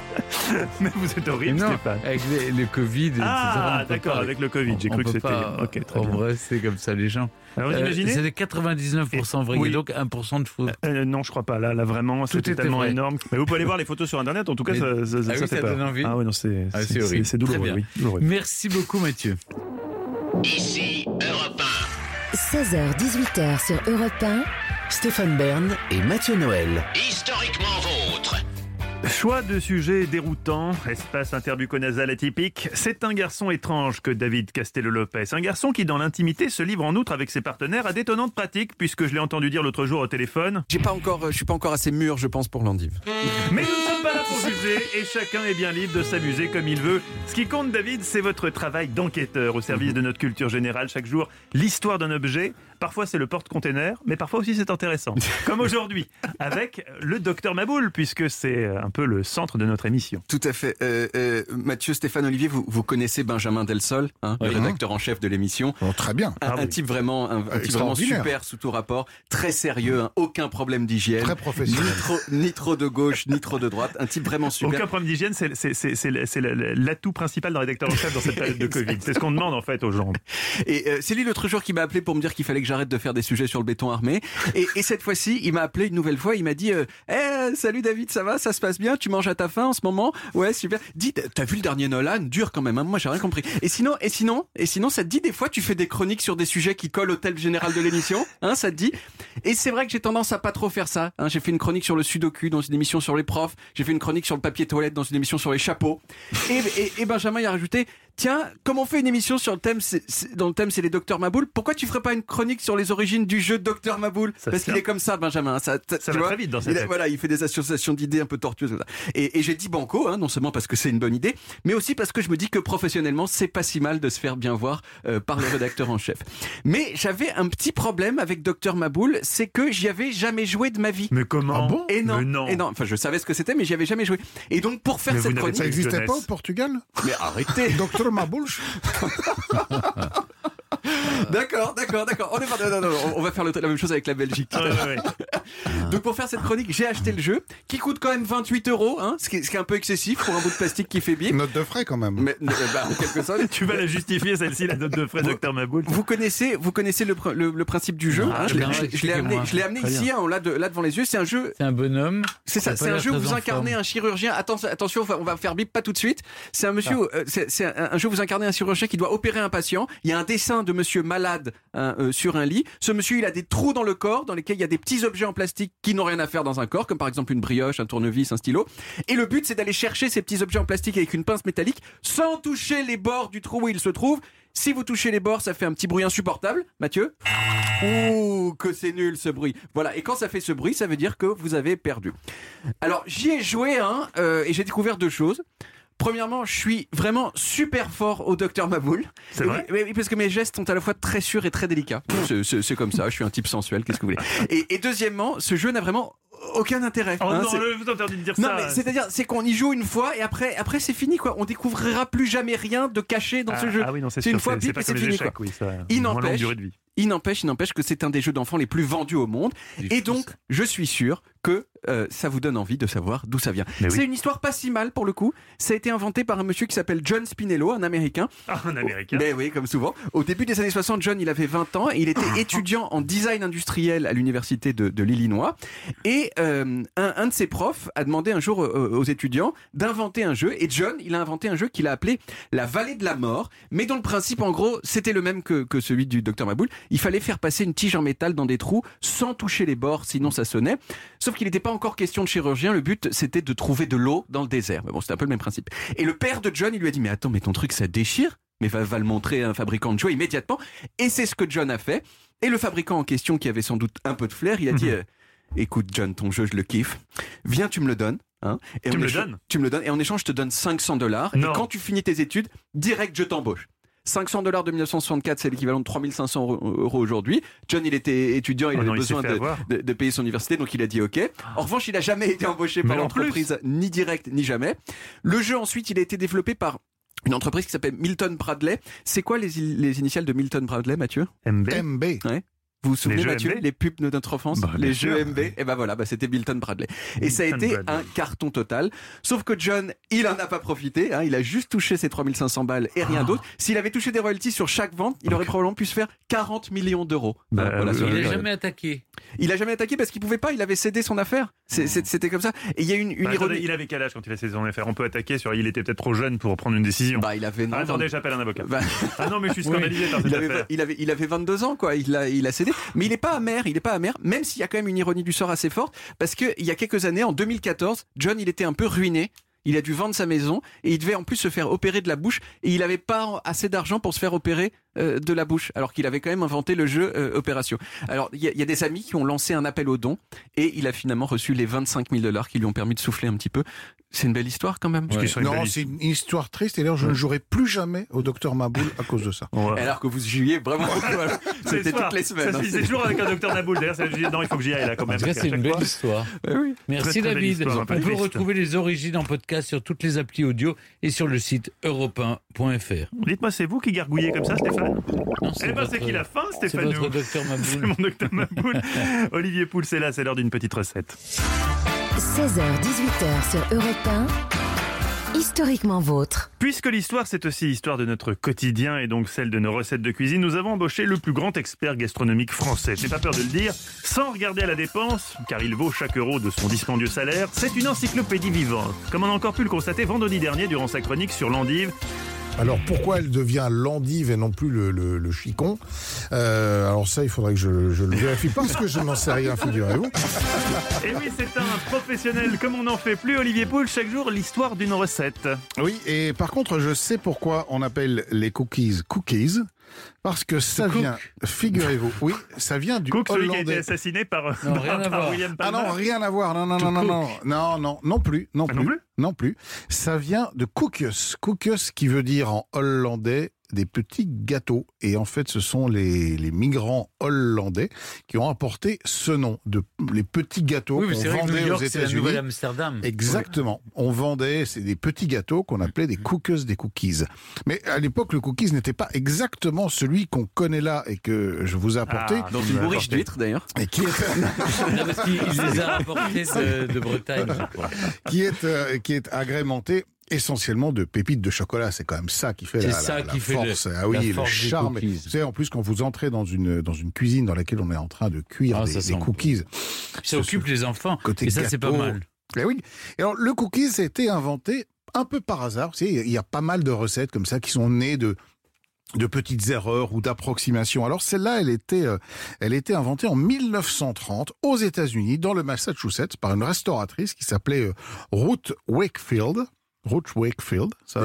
Speaker 6: Mais vous êtes horrible,
Speaker 5: non,
Speaker 6: Stéphane.
Speaker 5: avec le Covid, etc.
Speaker 6: D'accord, avec le Covid, j'ai cru que c'était... Ok, très bien.
Speaker 5: Embrasser comme ça les gens.
Speaker 6: Alors, vous imaginez
Speaker 5: c'était 99% vrai,
Speaker 6: oui.
Speaker 5: et donc 1% de faux.
Speaker 6: Non, je crois pas. Là vraiment, c'était tellement
Speaker 5: vrai.
Speaker 6: énorme. Mais vous pouvez aller voir les photos sur Internet. En tout cas, ça fait peur.
Speaker 5: donne envie.
Speaker 6: Ah oui, non, c'est
Speaker 5: horrible.
Speaker 6: C'est douloureux.
Speaker 5: Très bien.
Speaker 6: Oui, douloureux.
Speaker 5: Merci beaucoup, Mathieu.
Speaker 1: Ici Europe
Speaker 11: 16h-18h sur Europe 1.
Speaker 4: Stéphane Bern et Mathieu Noël.
Speaker 1: 1. Historiquement vôtre.
Speaker 6: Choix de sujet déroutant, espace interbucco-nasal atypique. C'est un garçon étrange que David Castello-Lopez. Un garçon qui, dans l'intimité, se livre en outre avec ses partenaires à d'étonnantes pratiques, puisque je l'ai entendu dire l'autre jour au téléphone.
Speaker 9: Je suis pas encore assez mûr, je pense, pour l'endive.
Speaker 6: Mais nous ne sommes pas là pour juger et chacun est bien libre de s'amuser comme il veut. Ce qui compte, David, c'est votre travail d'enquêteur au service de notre culture générale chaque jour. L'histoire d'un objet, parfois c'est le porte-container, mais parfois aussi c'est intéressant. Comme aujourd'hui, avec le docteur Maboul, puisque c'est un peu le centre de notre émission.
Speaker 9: Tout à fait. Mathieu, Stéphane, Olivier, vous connaissez Benjamin Delsol, le rédacteur en chef de l'émission.
Speaker 7: Oh, très bien.
Speaker 9: Un type vraiment, un type vraiment super sous tout rapport, très sérieux, aucun problème d'hygiène.
Speaker 7: Très professionnel.
Speaker 9: Ni trop de gauche, ni trop de droite. Un type vraiment super.
Speaker 6: Aucun problème d'hygiène, c'est l'atout principal d'un rédacteur en chef dans cette période de Covid. C'est ce qu'on demande en fait aux gens.
Speaker 9: Et c'est lui l'autre jour qui m'a appelé pour me dire qu'il fallait que j'arrête de faire des sujets sur le béton armé. Et cette fois-ci, il m'a appelé une nouvelle fois. Il m'a dit salut David, ça va, ça se passe bien, tu manges à ta faim en ce moment? Ouais, super. Dis, t'as vu le dernier Nolan? Dur quand même, hein. Moi j'ai rien compris. Et sinon, ça te dit des fois tu fais des chroniques sur des sujets qui collent au thème général de l'émission, hein, ça te dit? Et c'est vrai que j'ai tendance à pas trop faire ça, hein. J'ai fait une chronique sur le sudoku dans une émission sur les profs, j'ai fait une chronique sur le papier toilette dans une émission sur les chapeaux. Et Benjamin il a rajouté, tiens, comme on fait une émission sur le thème, dans le thème c'est les docteurs Maboul, pourquoi tu ferais pas une chronique sur les origines du jeu Docteur Maboul? Parce qu'il est comme ça, Benjamin. Ça
Speaker 6: va très vite dans sa tête.
Speaker 9: Voilà, il fait des associations d'idées un peu tortueuses. Et j'ai dit banco, hein, non seulement parce que c'est une bonne idée, mais aussi parce que je me dis que professionnellement, c'est pas si mal de se faire bien voir par le rédacteur en chef. Mais j'avais un petit problème avec Docteur Maboul, c'est que j'y avais jamais joué de ma vie.
Speaker 6: Mais comment?
Speaker 7: Ah bon?
Speaker 9: Et non,
Speaker 6: Mais non.
Speaker 9: et non. Enfin, je savais ce que c'était, mais j'y avais jamais joué. Et donc, pour faire cette chronique,
Speaker 7: Ça n'existait pas au Portugal?
Speaker 9: mais arrêtez.
Speaker 7: Docteur Maboul.
Speaker 9: D'accord. On va faire la même chose avec la Belgique.
Speaker 6: Ouais.
Speaker 9: Donc pour faire cette chronique, j'ai acheté le jeu qui coûte quand même 28 €, hein, ce qui est un peu excessif pour un bout de plastique qui fait bip.
Speaker 7: Note de frais quand même.
Speaker 9: Mais en quelque sorte.
Speaker 6: Tu vas la justifier celle-ci, la note de frais Docteur Maboul.
Speaker 9: Vous connaissez le principe du jeu.
Speaker 5: Ah,
Speaker 9: hein, je l'ai amené
Speaker 6: Très
Speaker 9: ici, hein, là devant les yeux. C'est un jeu.
Speaker 5: C'est un bonhomme.
Speaker 9: C'est ça. C'est un jeu où vous incarnez un chirurgien. Attention, on va faire bip pas tout de suite. C'est un monsieur. C'est un jeu où vous incarnez un chirurgien qui doit opérer un patient. Il y a un dessin de monsieur malade sur un lit. Ce monsieur, il a des trous dans le corps dans lesquels il y a des petits objets en plastique qui n'ont rien à faire dans un corps, comme par exemple une brioche, un tournevis, un stylo. Et le but, c'est d'aller chercher ces petits objets en plastique avec une pince métallique sans toucher les bords du trou où il se trouve. Si vous touchez les bords, ça fait un petit bruit insupportable. Mathieu? Ouh, que c'est nul ce bruit. Voilà, et quand ça fait ce bruit, ça veut dire que vous avez perdu. Alors, j'y ai joué, hein, et j'ai découvert deux choses. Premièrement, je suis vraiment super fort au Docteur Maboul.
Speaker 6: C'est vrai?
Speaker 9: Oui, parce que mes gestes sont à la fois très sûrs et très délicats. C'est comme ça, je suis un type sensuel, qu'est-ce que vous voulez. Et deuxièmement, ce jeu n'a vraiment aucun intérêt.
Speaker 6: Oh
Speaker 9: hein,
Speaker 6: non, je vous interdis de dire
Speaker 9: non,
Speaker 6: ça.
Speaker 9: mais c'est-à-dire, c'est qu'on y joue une fois et après c'est fini, quoi. On découvrira plus jamais rien de caché dans ce jeu.
Speaker 6: Ah oui, non, c'est
Speaker 9: une
Speaker 6: sûr,
Speaker 9: fois
Speaker 6: c'est
Speaker 9: pip
Speaker 6: pas
Speaker 9: et c'est
Speaker 6: comme les
Speaker 9: fini,
Speaker 6: échecs,
Speaker 9: quoi.
Speaker 6: oui, ça a
Speaker 9: Il
Speaker 6: moins longue
Speaker 9: n'empêche,
Speaker 6: durée de vie.
Speaker 9: Il n'empêche que c'est un des jeux d'enfants les plus vendus au monde. Et donc, je suis sûr que ça vous donne envie de savoir d'où ça vient. C'est une histoire pas si mal pour le coup. Ça a été inventé par un monsieur qui s'appelle John Spinello, un Américain.
Speaker 6: Ah, un Américain.
Speaker 9: Ben oui, comme souvent. Au début des années 60, John, il avait 20 ans et il était étudiant en design industriel à l'université de l'Illinois. Et un de ses profs a demandé un jour aux étudiants d'inventer un jeu. Et John, il a inventé un jeu qu'il a appelé La Vallée de la Mort. Mais dont le principe, en gros, c'était le même que celui du Docteur Maboul. Il fallait faire passer une tige en métal dans des trous sans toucher les bords, sinon ça sonnait. Sauf qu'il n'était pas encore question de chirurgien. Le but, c'était de trouver de l'eau dans le désert. Mais bon, c'était un peu le même principe. Et le père de John, il lui a dit, mais attends, mais ton truc, ça déchire? Mais va le montrer à un fabricant de jouets immédiatement. Et c'est ce que John a fait. Et le fabricant en question, qui avait sans doute un peu de flair, il a dit, écoute John, ton jeu, je le kiffe. Viens, tu me le donnes. Hein, et tu me le donnes. Et en échange, je te donne $500. Et quand tu finis tes études, direct, je t'embauche. $500 de 1964, c'est l'équivalent de 3 500 € aujourd'hui. John, il était étudiant, il avait besoin de payer son université, donc il a dit OK. En revanche, il n'a jamais été embauché par l'entreprise, ni direct, ni jamais. Le jeu, ensuite, il a été développé par une entreprise qui s'appelle Milton Bradley. C'est quoi les initiales de Milton Bradley, Mathieu?
Speaker 7: MB.
Speaker 9: Ouais. Vous vous souvenez,
Speaker 6: jeux
Speaker 9: Mathieu,
Speaker 6: MB?
Speaker 9: les pubs de notre enfance, les jeux MB? Et ben voilà, c'était Milton Bradley. Et ça a été un carton total. Sauf que John, il en a pas profité. Il a juste touché ses 3500 balles et rien d'autre. S'il avait touché des royalties sur chaque vente, il aurait probablement pu se faire 40 millions d'euros.
Speaker 5: Il n'a jamais attaqué.
Speaker 9: Il a jamais attaqué parce qu'il pouvait pas. Il avait cédé son affaire. C'était comme ça. Et il y a une ironie.
Speaker 6: Il avait quel âge quand il a cédé son affaire? On peut attaquer sur. Il était peut-être trop jeune pour prendre une décision.
Speaker 9: Il avait.
Speaker 6: Attendez, j'appelle un avocat. Ah non, mais je suis scandalisé par cette affaire.
Speaker 9: Il avait 22 ans, quoi. Il a cédé. Mais il n'est pas amer, même s'il y a quand même une ironie du sort assez forte, parce qu'il y a quelques années, en 2014, John, il était un peu ruiné. Il a dû vendre sa maison et il devait en plus se faire opérer de la bouche et il n'avait pas assez d'argent pour se faire opérer de la bouche, alors qu'il avait quand même inventé le jeu Opération. Alors il y a des amis qui ont lancé un appel aux dons et il a finalement reçu les $25,000 qui lui ont permis de souffler un petit peu. C'est une belle histoire quand même.
Speaker 7: Non, c'est une histoire triste et d'ailleurs je ne jouerai plus jamais au Dr Maboul à cause de ça.
Speaker 9: Alors que vous jouiez vraiment c'était toutes les semaines.
Speaker 6: Ça se faisait toujours avec un Dr Maboul. D'ailleurs, non, il faut que j'y aille là quand même.
Speaker 5: En tout cas, c'est une belle histoire.
Speaker 9: Oui.
Speaker 5: Merci David. On peut retrouver les origines en podcast sur toutes les applis audio et sur le site europe1.fr.
Speaker 6: Dites-moi, c'est vous qui gargouillez comme ça, Stéphane?
Speaker 5: Non,
Speaker 6: c'est qu'il a faim, Stéphane.
Speaker 5: C'est votre Dr Maboul.
Speaker 6: C'est mon Dr Maboul. Olivier Pouls, c'est là, c'est l'heure d'une petite recette.
Speaker 11: 16h-18h sur Europe 1, historiquement vôtre.
Speaker 6: Puisque l'histoire, c'est aussi l'histoire de notre quotidien et donc celle de nos recettes de cuisine, nous avons embauché le plus grand expert gastronomique français. J'ai pas peur de le dire, sans regarder à la dépense, car il vaut chaque euro de son dispendieux salaire. C'est une encyclopédie vivante, comme on a encore pu le constater vendredi dernier durant sa chronique sur l'endive.
Speaker 7: Alors pourquoi elle devient l'endive et non plus le chicon? Alors ça, il faudrait que je le vérifie parce que je n'en sais rien, figurez-vous.
Speaker 6: Et oui, c'est un professionnel comme on n'en fait plus, Olivier Pouls, chaque jour l'histoire d'une recette.
Speaker 7: Oui, et par contre, je sais pourquoi on appelle les cookies. Parce que ça vient, figurez-vous, oui, ça vient du
Speaker 6: Cook,
Speaker 7: hollandais.
Speaker 6: celui qui a été assassiné par William Palmer.
Speaker 7: Ah non, rien à voir, non plus. Ça vient de koekjes. Koekjes qui veut dire en hollandais des petits gâteaux. Et en fait, ce sont les migrants hollandais qui ont apporté ce nom, les petits gâteaux qu'on vendait aux États-Unis.
Speaker 5: C'est la Nouvelle-Amsterdam.
Speaker 7: Exactement. On vendait, c'est des petits gâteaux qu'on appelait des koekjes, des cookies. Mais à l'époque, le cookies n'était pas exactement celui qu'on connaît là et que je vous ai apporté.
Speaker 9: Dans une bourriche d'huîtres, d'ailleurs.
Speaker 7: Et qui est...
Speaker 5: Non, parce qu'il les a apportés de Bretagne, je crois.
Speaker 7: Qui est agrémenté essentiellement de pépites de chocolat. C'est quand même ça qui fait la force. Le charme. Vous savez, en plus, quand vous entrez dans une cuisine dans laquelle on est en train de cuire des cookies.
Speaker 5: Ça occupe les enfants. Et ça, c'est pas mal.
Speaker 7: Et oui. Et alors, le cookies a été inventé un peu par hasard. Vous savez, il y a pas mal de recettes comme ça qui sont nées de petites erreurs ou d'approximations. Alors celle-là, elle était inventée en 1930 aux États-Unis, dans le Massachusetts, par une restauratrice qui s'appelait Ruth Wakefield. Ce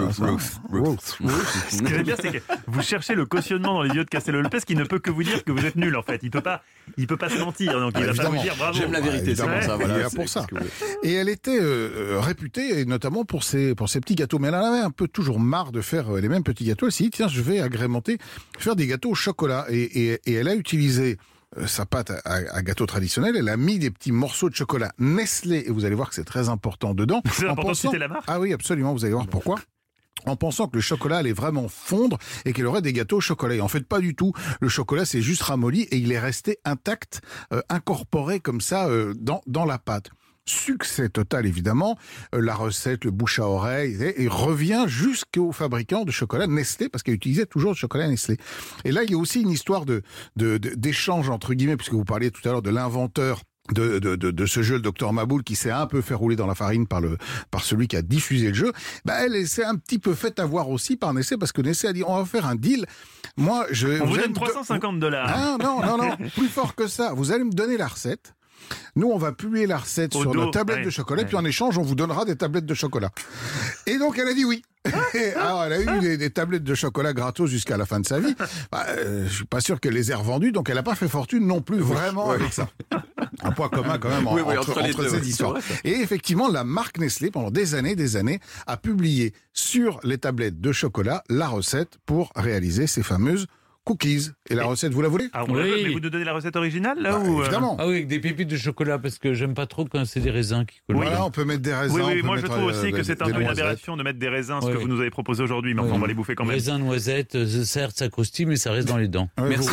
Speaker 6: qui veut dire, c'est que vous cherchez le cautionnement dans les yeux de Castello Lopez qui ne peut que vous dire que vous êtes nul en fait. Il peut pas se mentir, donc il va pas vous dire bravo.
Speaker 9: J'aime la vérité, c'est pour ça.
Speaker 7: Voilà, pour ça. Et elle était réputée, notamment pour ses petits gâteaux. Mais elle en avait un peu toujours marre de faire les mêmes petits gâteaux. Elle s'est dit, tiens, je vais faire des gâteaux au chocolat. Et elle a utilisé sa pâte à gâteau traditionnel, elle a mis des petits morceaux de chocolat Nestlé, et vous allez voir que c'est très important dedans.
Speaker 6: C'est important de citer la marque.
Speaker 7: Ah oui, absolument, vous allez voir pourquoi. En pensant que le chocolat allait vraiment fondre et qu'elle aurait des gâteaux au chocolat. Et en fait, pas du tout. Le chocolat s'est juste ramolli et il est resté intact, incorporé comme ça dans la pâte. Succès total, évidemment. La recette, le bouche à oreille, et revient jusqu'au fabricant de chocolat Nestlé, parce qu'elle utilisait toujours le chocolat Nestlé. Et là, il y a aussi une histoire d'échange, entre guillemets, puisque vous parliez tout à l'heure de l'inventeur de ce jeu, le Dr Maboul, qui s'est un peu fait rouler dans la farine par celui qui a diffusé le jeu. Elle s'est un petit peu fait avoir aussi par Nestlé, parce que Nestlé a dit, on va faire un deal. Moi,
Speaker 6: on vous donne $350.
Speaker 7: Ah, non, plus fort que ça. Vous allez me donner la recette. Nous, on va publier la recette sur nos tablettes de chocolat, puis en échange, on vous donnera des tablettes de chocolat. Et donc, elle a dit oui. Alors, elle a eu des tablettes de chocolat gratos jusqu'à la fin de sa vie. Je suis pas sûr qu'elle les ait revendues, donc elle n'a pas fait fortune non plus vraiment avec ça. Un point commun quand même entre ces histoires. Et effectivement, la marque Nestlé, pendant des années, a publié sur les tablettes de chocolat la recette pour réaliser ces fameuses cookies. Et la recette, vous la voulez?
Speaker 6: Ah, on la veut, mais vous nous donnez la recette originale là ou
Speaker 7: évidemment.
Speaker 5: Ah oui, avec des pépites de chocolat, parce que j'aime pas trop quand c'est des raisins qui collent.
Speaker 7: Voilà, on peut mettre des raisins.
Speaker 6: Oui,
Speaker 7: on peut
Speaker 6: moi je
Speaker 7: mettre,
Speaker 6: trouve aussi que c'est un peu une
Speaker 7: noisettes.
Speaker 6: aberration de mettre des raisins, ce que vous nous avez proposé aujourd'hui, mais enfin, on va les bouffer quand même.
Speaker 5: Raisins, noisettes, certes, ça croustille, mais ça reste dans les dents.
Speaker 9: Merci.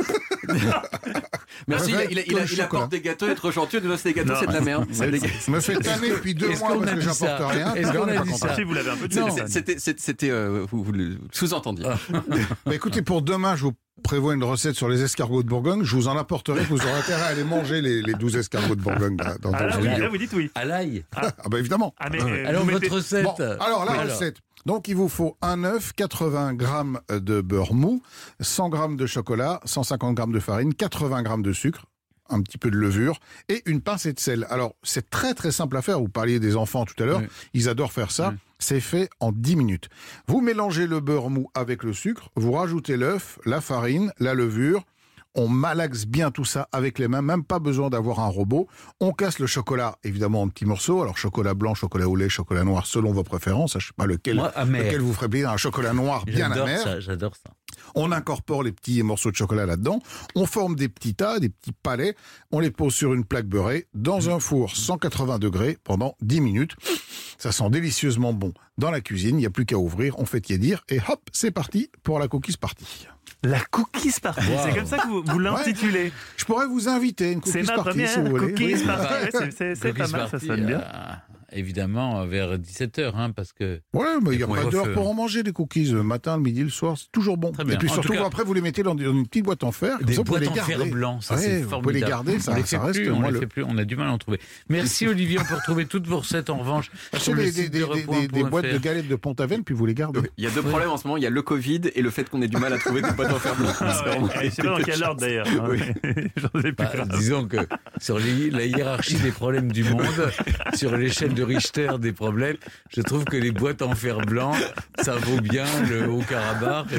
Speaker 9: Merci,
Speaker 7: Ouais,
Speaker 9: il apporte des gâteaux, être gentil, de des gâteaux, c'est de la merde.
Speaker 7: Je me fais tanner depuis 2 mois parce que j'apporte rien.
Speaker 5: Est-ce qu'on a dit ça?
Speaker 6: Si vous l'avez un peu dit.
Speaker 9: C'était vous le sous-entendiez.
Speaker 7: Bah, écoutez, pour demain, je vous prévois une recette sur les escargots de Bourgogne. Je vous en apporterai. Vous aurez intérêt à aller manger les 12 escargots de Bourgogne dans le studio.
Speaker 6: Là, vous dites oui.
Speaker 5: À l'ail.
Speaker 7: Ah bah évidemment.
Speaker 5: Alors votre recette.
Speaker 7: Bon, alors la recette. Donc il vous faut un œuf, 80 grammes de beurre mou, 100 grammes de chocolat, 150 grammes de farine, 80 grammes de sucre, un petit peu de levure et une pincée de sel. Alors c'est très très simple à faire. Vous parliez des enfants tout à l'heure, ils adorent faire ça. C'est fait en 10 minutes. Vous mélangez le beurre mou avec le sucre, vous rajoutez l'œuf, la farine, la levure. On malaxe bien tout ça avec les mains, même pas besoin d'avoir un robot. On casse le chocolat, évidemment, en petits morceaux. Alors, chocolat blanc, chocolat au lait, chocolat noir, selon vos préférences. Je ne sais pas lequel vous ferait plaisir. Un chocolat noir bien amer.
Speaker 5: J'adore ça.
Speaker 7: On incorpore les petits morceaux de chocolat là-dedans. On forme des petits tas, des petits palets. On les pose sur une plaque beurrée dans un four 180 degrés pendant 10 minutes. Ça sent délicieusement bon dans la cuisine. Il n'y a plus qu'à ouvrir. On fait tiédir et hop, c'est parti pour la cookies party.
Speaker 6: La cookies party, c'est comme ça que vous l'intitulez.
Speaker 7: Ouais. Je pourrais vous inviter à une cookies party si vous voulez.
Speaker 6: Cookies party, c'est pas mal, ça sonne bien.
Speaker 5: Évidemment, vers 17h, parce que...
Speaker 7: Ouais, mais il n'y a pas d'heure pour en manger des cookies. Le matin, le midi, le soir, c'est toujours bon. Et puis surtout, après, vous les mettez dans une petite boîte en fer.
Speaker 5: Des
Speaker 7: boîtes
Speaker 5: en fer blanc, ça c'est formidable.
Speaker 7: Vous pouvez les garder, ça reste
Speaker 5: on les fait plus, on a du mal à en trouver. Merci Olivier, on peut retrouver toutes vos recettes en revanche sur le site de Repoint.fr.
Speaker 7: Des boîtes de galettes de Pont-Aven, puis vous les gardez.
Speaker 9: Il y a deux problèmes en ce moment, il y a le Covid et le fait qu'on ait du mal à trouver des boîtes en fer blanc.
Speaker 6: Je sais pas dans quel ordre d'ailleurs.
Speaker 5: Disons que sur la hiérarchie des problèmes du monde, sur l'échelle de Richter des problèmes, je trouve que les boîtes en fer blanc, ça vaut bien le Haut-Karabakh.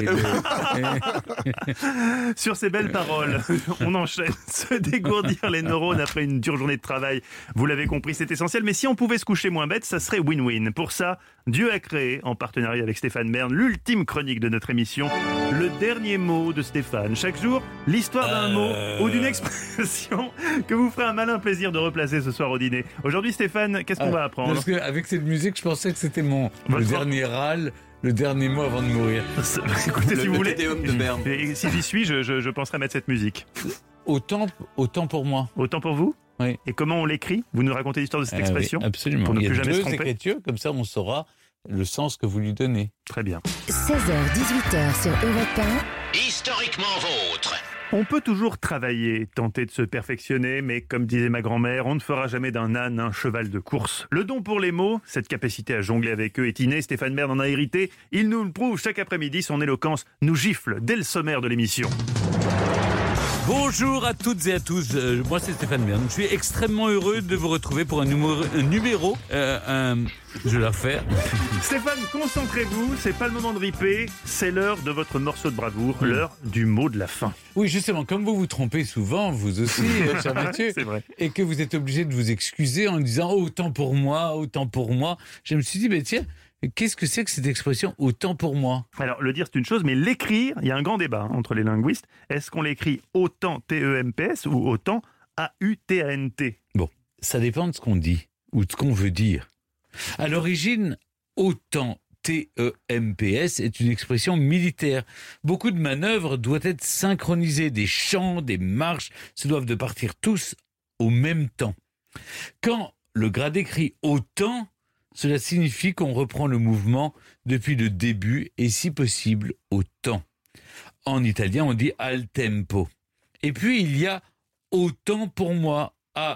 Speaker 6: Sur ces belles paroles, on enchaîne. Se dégourdir les neurones après une dure journée de travail. Vous l'avez compris, c'est essentiel. Mais si on pouvait se coucher moins bête, ça serait win-win. Pour ça, Dieu a créé, en partenariat avec Stéphane Bern, l'ultime chronique de notre émission, le dernier mot de Stéphane. Chaque jour, l'histoire d'un mot ou d'une expression que vous ferez un malin plaisir de replacer ce soir au dîner. Aujourd'hui, Stéphane, qu'est-ce qu'on va apprendre?
Speaker 5: Parce qu'avec cette musique, je pensais que c'était le dernier râle, le dernier mot avant de mourir.
Speaker 6: Écoutez, si vous voulez,
Speaker 9: de Berne.
Speaker 6: Et si j'y suis, je penserai mettre cette musique.
Speaker 5: Autant pour moi.
Speaker 6: Autant pour vous?
Speaker 5: Oui.
Speaker 6: Et comment on l'écrit? Vous nous racontez l'histoire de cette expression?
Speaker 5: Oui, absolument.
Speaker 6: Pour ne
Speaker 5: Il y a
Speaker 6: plus jamais se tromper.
Speaker 5: écritures, comme ça on saura le sens que vous lui donnez.
Speaker 6: Très bien.
Speaker 11: 16h-18h sur Europe 1.
Speaker 1: Historiquement vôtre.
Speaker 6: On peut toujours travailler, tenter de se perfectionner, mais comme disait ma grand-mère, on ne fera jamais d'un âne un cheval de course. Le don pour les mots, cette capacité à jongler avec eux est innée, Stéphane Bern en a hérité. Il nous le prouve chaque après-midi, son éloquence nous gifle dès le sommaire de l'émission.
Speaker 5: Bonjour à toutes et à tous, moi c'est Stéphane Bern. Je suis extrêmement heureux de vous retrouver pour un numéro, je vais la refaire.
Speaker 6: Stéphane, concentrez-vous, c'est pas le moment de riper, c'est l'heure de votre morceau de bravoure, l'heure du mot de la fin.
Speaker 5: Oui, justement, comme vous vous trompez souvent, vous aussi, cher Mathieu,
Speaker 6: c'est vrai.
Speaker 5: Et que vous êtes obligé de vous excuser en disant oh, autant pour moi, je me suis dit, mais tiens, qu'est-ce que c'est que cette expression « autant pour moi » ?
Speaker 6: Alors, le dire, c'est une chose, mais l'écrire, il y a un grand débat entre les linguistes. Est-ce qu'on l'écrit autant T-E-M-P-S ou autant A-U-T-A-N-T ?
Speaker 5: Bon, ça dépend de ce qu'on dit ou de ce qu'on veut dire. À l'origine, autant T-E-M-P-S est une expression militaire. Beaucoup de manœuvres doivent être synchronisées. Des chants, des marches se doivent de partir tous au même temps. Quand le gradé crie « autant », cela signifie qu'on reprend le mouvement depuis le début et si possible au temps. En italien, on dit al tempo. Et puis il y a autant pour moi,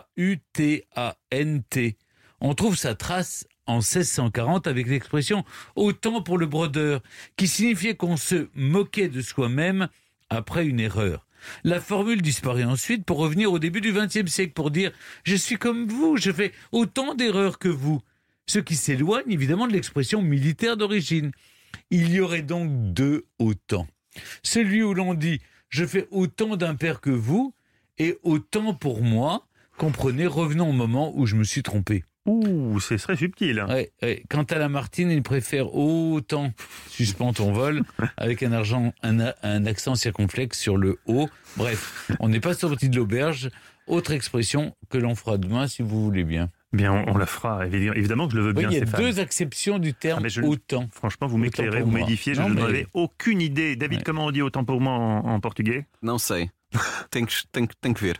Speaker 5: A-U-T-A-N-T. On trouve sa trace en 1640 avec l'expression autant pour le brodeur, qui signifiait qu'on se moquait de soi-même après une erreur. La formule disparaît ensuite pour revenir au début du XXe siècle pour dire « je suis comme vous, je fais autant d'erreurs que vous ». Ce qui s'éloigne évidemment de l'expression militaire d'origine. Il y aurait donc deux autant. Celui où l'on dit « je fais autant d'impairs que vous » et « autant pour moi », comprenez, revenons au moment où je me suis trompé.
Speaker 6: Ouh, ce serait subtil.
Speaker 5: Ouais. Quant à Lamartine, il préfère autant suspend ton vol avec un accent circonflexe sur le haut. Bref, on n'est pas sorti de l'auberge. Autre expression que l'on fera demain si vous voulez bien.
Speaker 6: Bien, on la fera, évidemment que je le veux bien,
Speaker 5: Il y a
Speaker 6: Stéphane.
Speaker 5: 2 acceptions du terme autant.
Speaker 6: Franchement, vous m'éclairez, vous m'édifiez, je n'en avais aucune idée. David, comment on dit autant pour moi en portugais?
Speaker 9: Non sei. Tem que ver.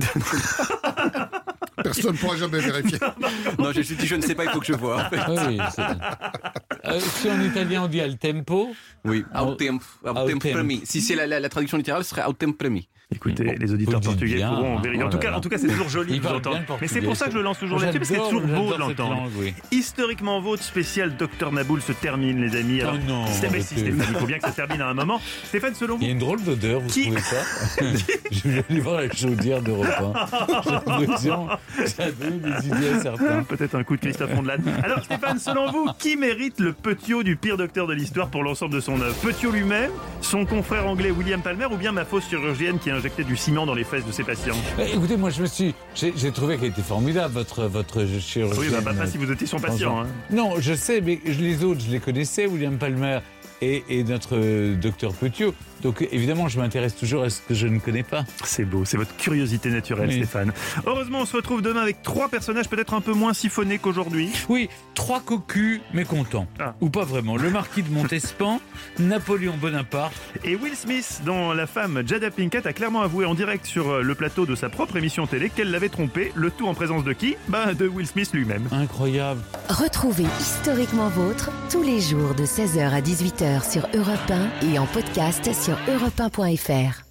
Speaker 7: Personne ne pourra jamais vérifier.
Speaker 9: Non, je dis je ne sais pas, il faut que je vois.
Speaker 5: Oui, si en italien on dit al tempo.
Speaker 9: Oui, ao tempo para mim. Si c'est la traduction littérale, ce serait ao tempo para mim.
Speaker 6: Écoutez, les auditeurs portugais pourront vérifier. En tout cas, c'est toujours joli de vous entendre. Mais c'est pour ça que je le lance toujours là-dessus, parce que c'est toujours beau de l'entendre. Historiquement vôtre, spécial Dr Maboul se termine, les amis. Alors, Stéphane, il faut bien que ça termine à un moment. Stéphane, selon vous...
Speaker 5: Il y a une drôle d'odeur, vous trouvez pas? Je vais aller voir la chaudière d'Europe 1. J'ai l'impression que ça donne des idées à certains.
Speaker 6: Peut-être un coup de Christophe Ondelat. Alors, Stéphane, selon vous, qui mérite le Petiot du pire docteur de l'histoire pour l'ensemble de son œuvre? Petiot lui-même, son confrère anglais William Palmer, ou bien ma fausse chirurgienne qui injectait du ciment dans les fesses de ses patients?
Speaker 5: Écoutez, moi j'ai trouvé qu'elle était formidable, votre chirurgienne.
Speaker 6: Oui, pas si vous étiez son patient. Hein.
Speaker 5: Non, je sais, mais les autres, je les connaissais, William Palmer et notre docteur Petiot. Donc évidemment, je m'intéresse toujours à ce que je ne connais pas.
Speaker 6: C'est beau, c'est votre curiosité naturelle, oui. Stéphane. Heureusement, on se retrouve demain avec 3 personnages peut-être un peu moins siphonnés qu'aujourd'hui.
Speaker 5: Oui, 3 cocus mécontents. Ou pas vraiment. Le marquis de Montespan, Napoléon Bonaparte
Speaker 6: et Will Smith, dont la femme Jada Pinkett a clairement avoué en direct sur le plateau de sa propre émission télé qu'elle l'avait trompé. Le tout en présence de qui? De Will Smith lui-même.
Speaker 5: Incroyable.
Speaker 11: Retrouvez Historiquement Vôtre tous les jours de 16h à 18h sur Europe 1 et en podcast sur europe1.fr.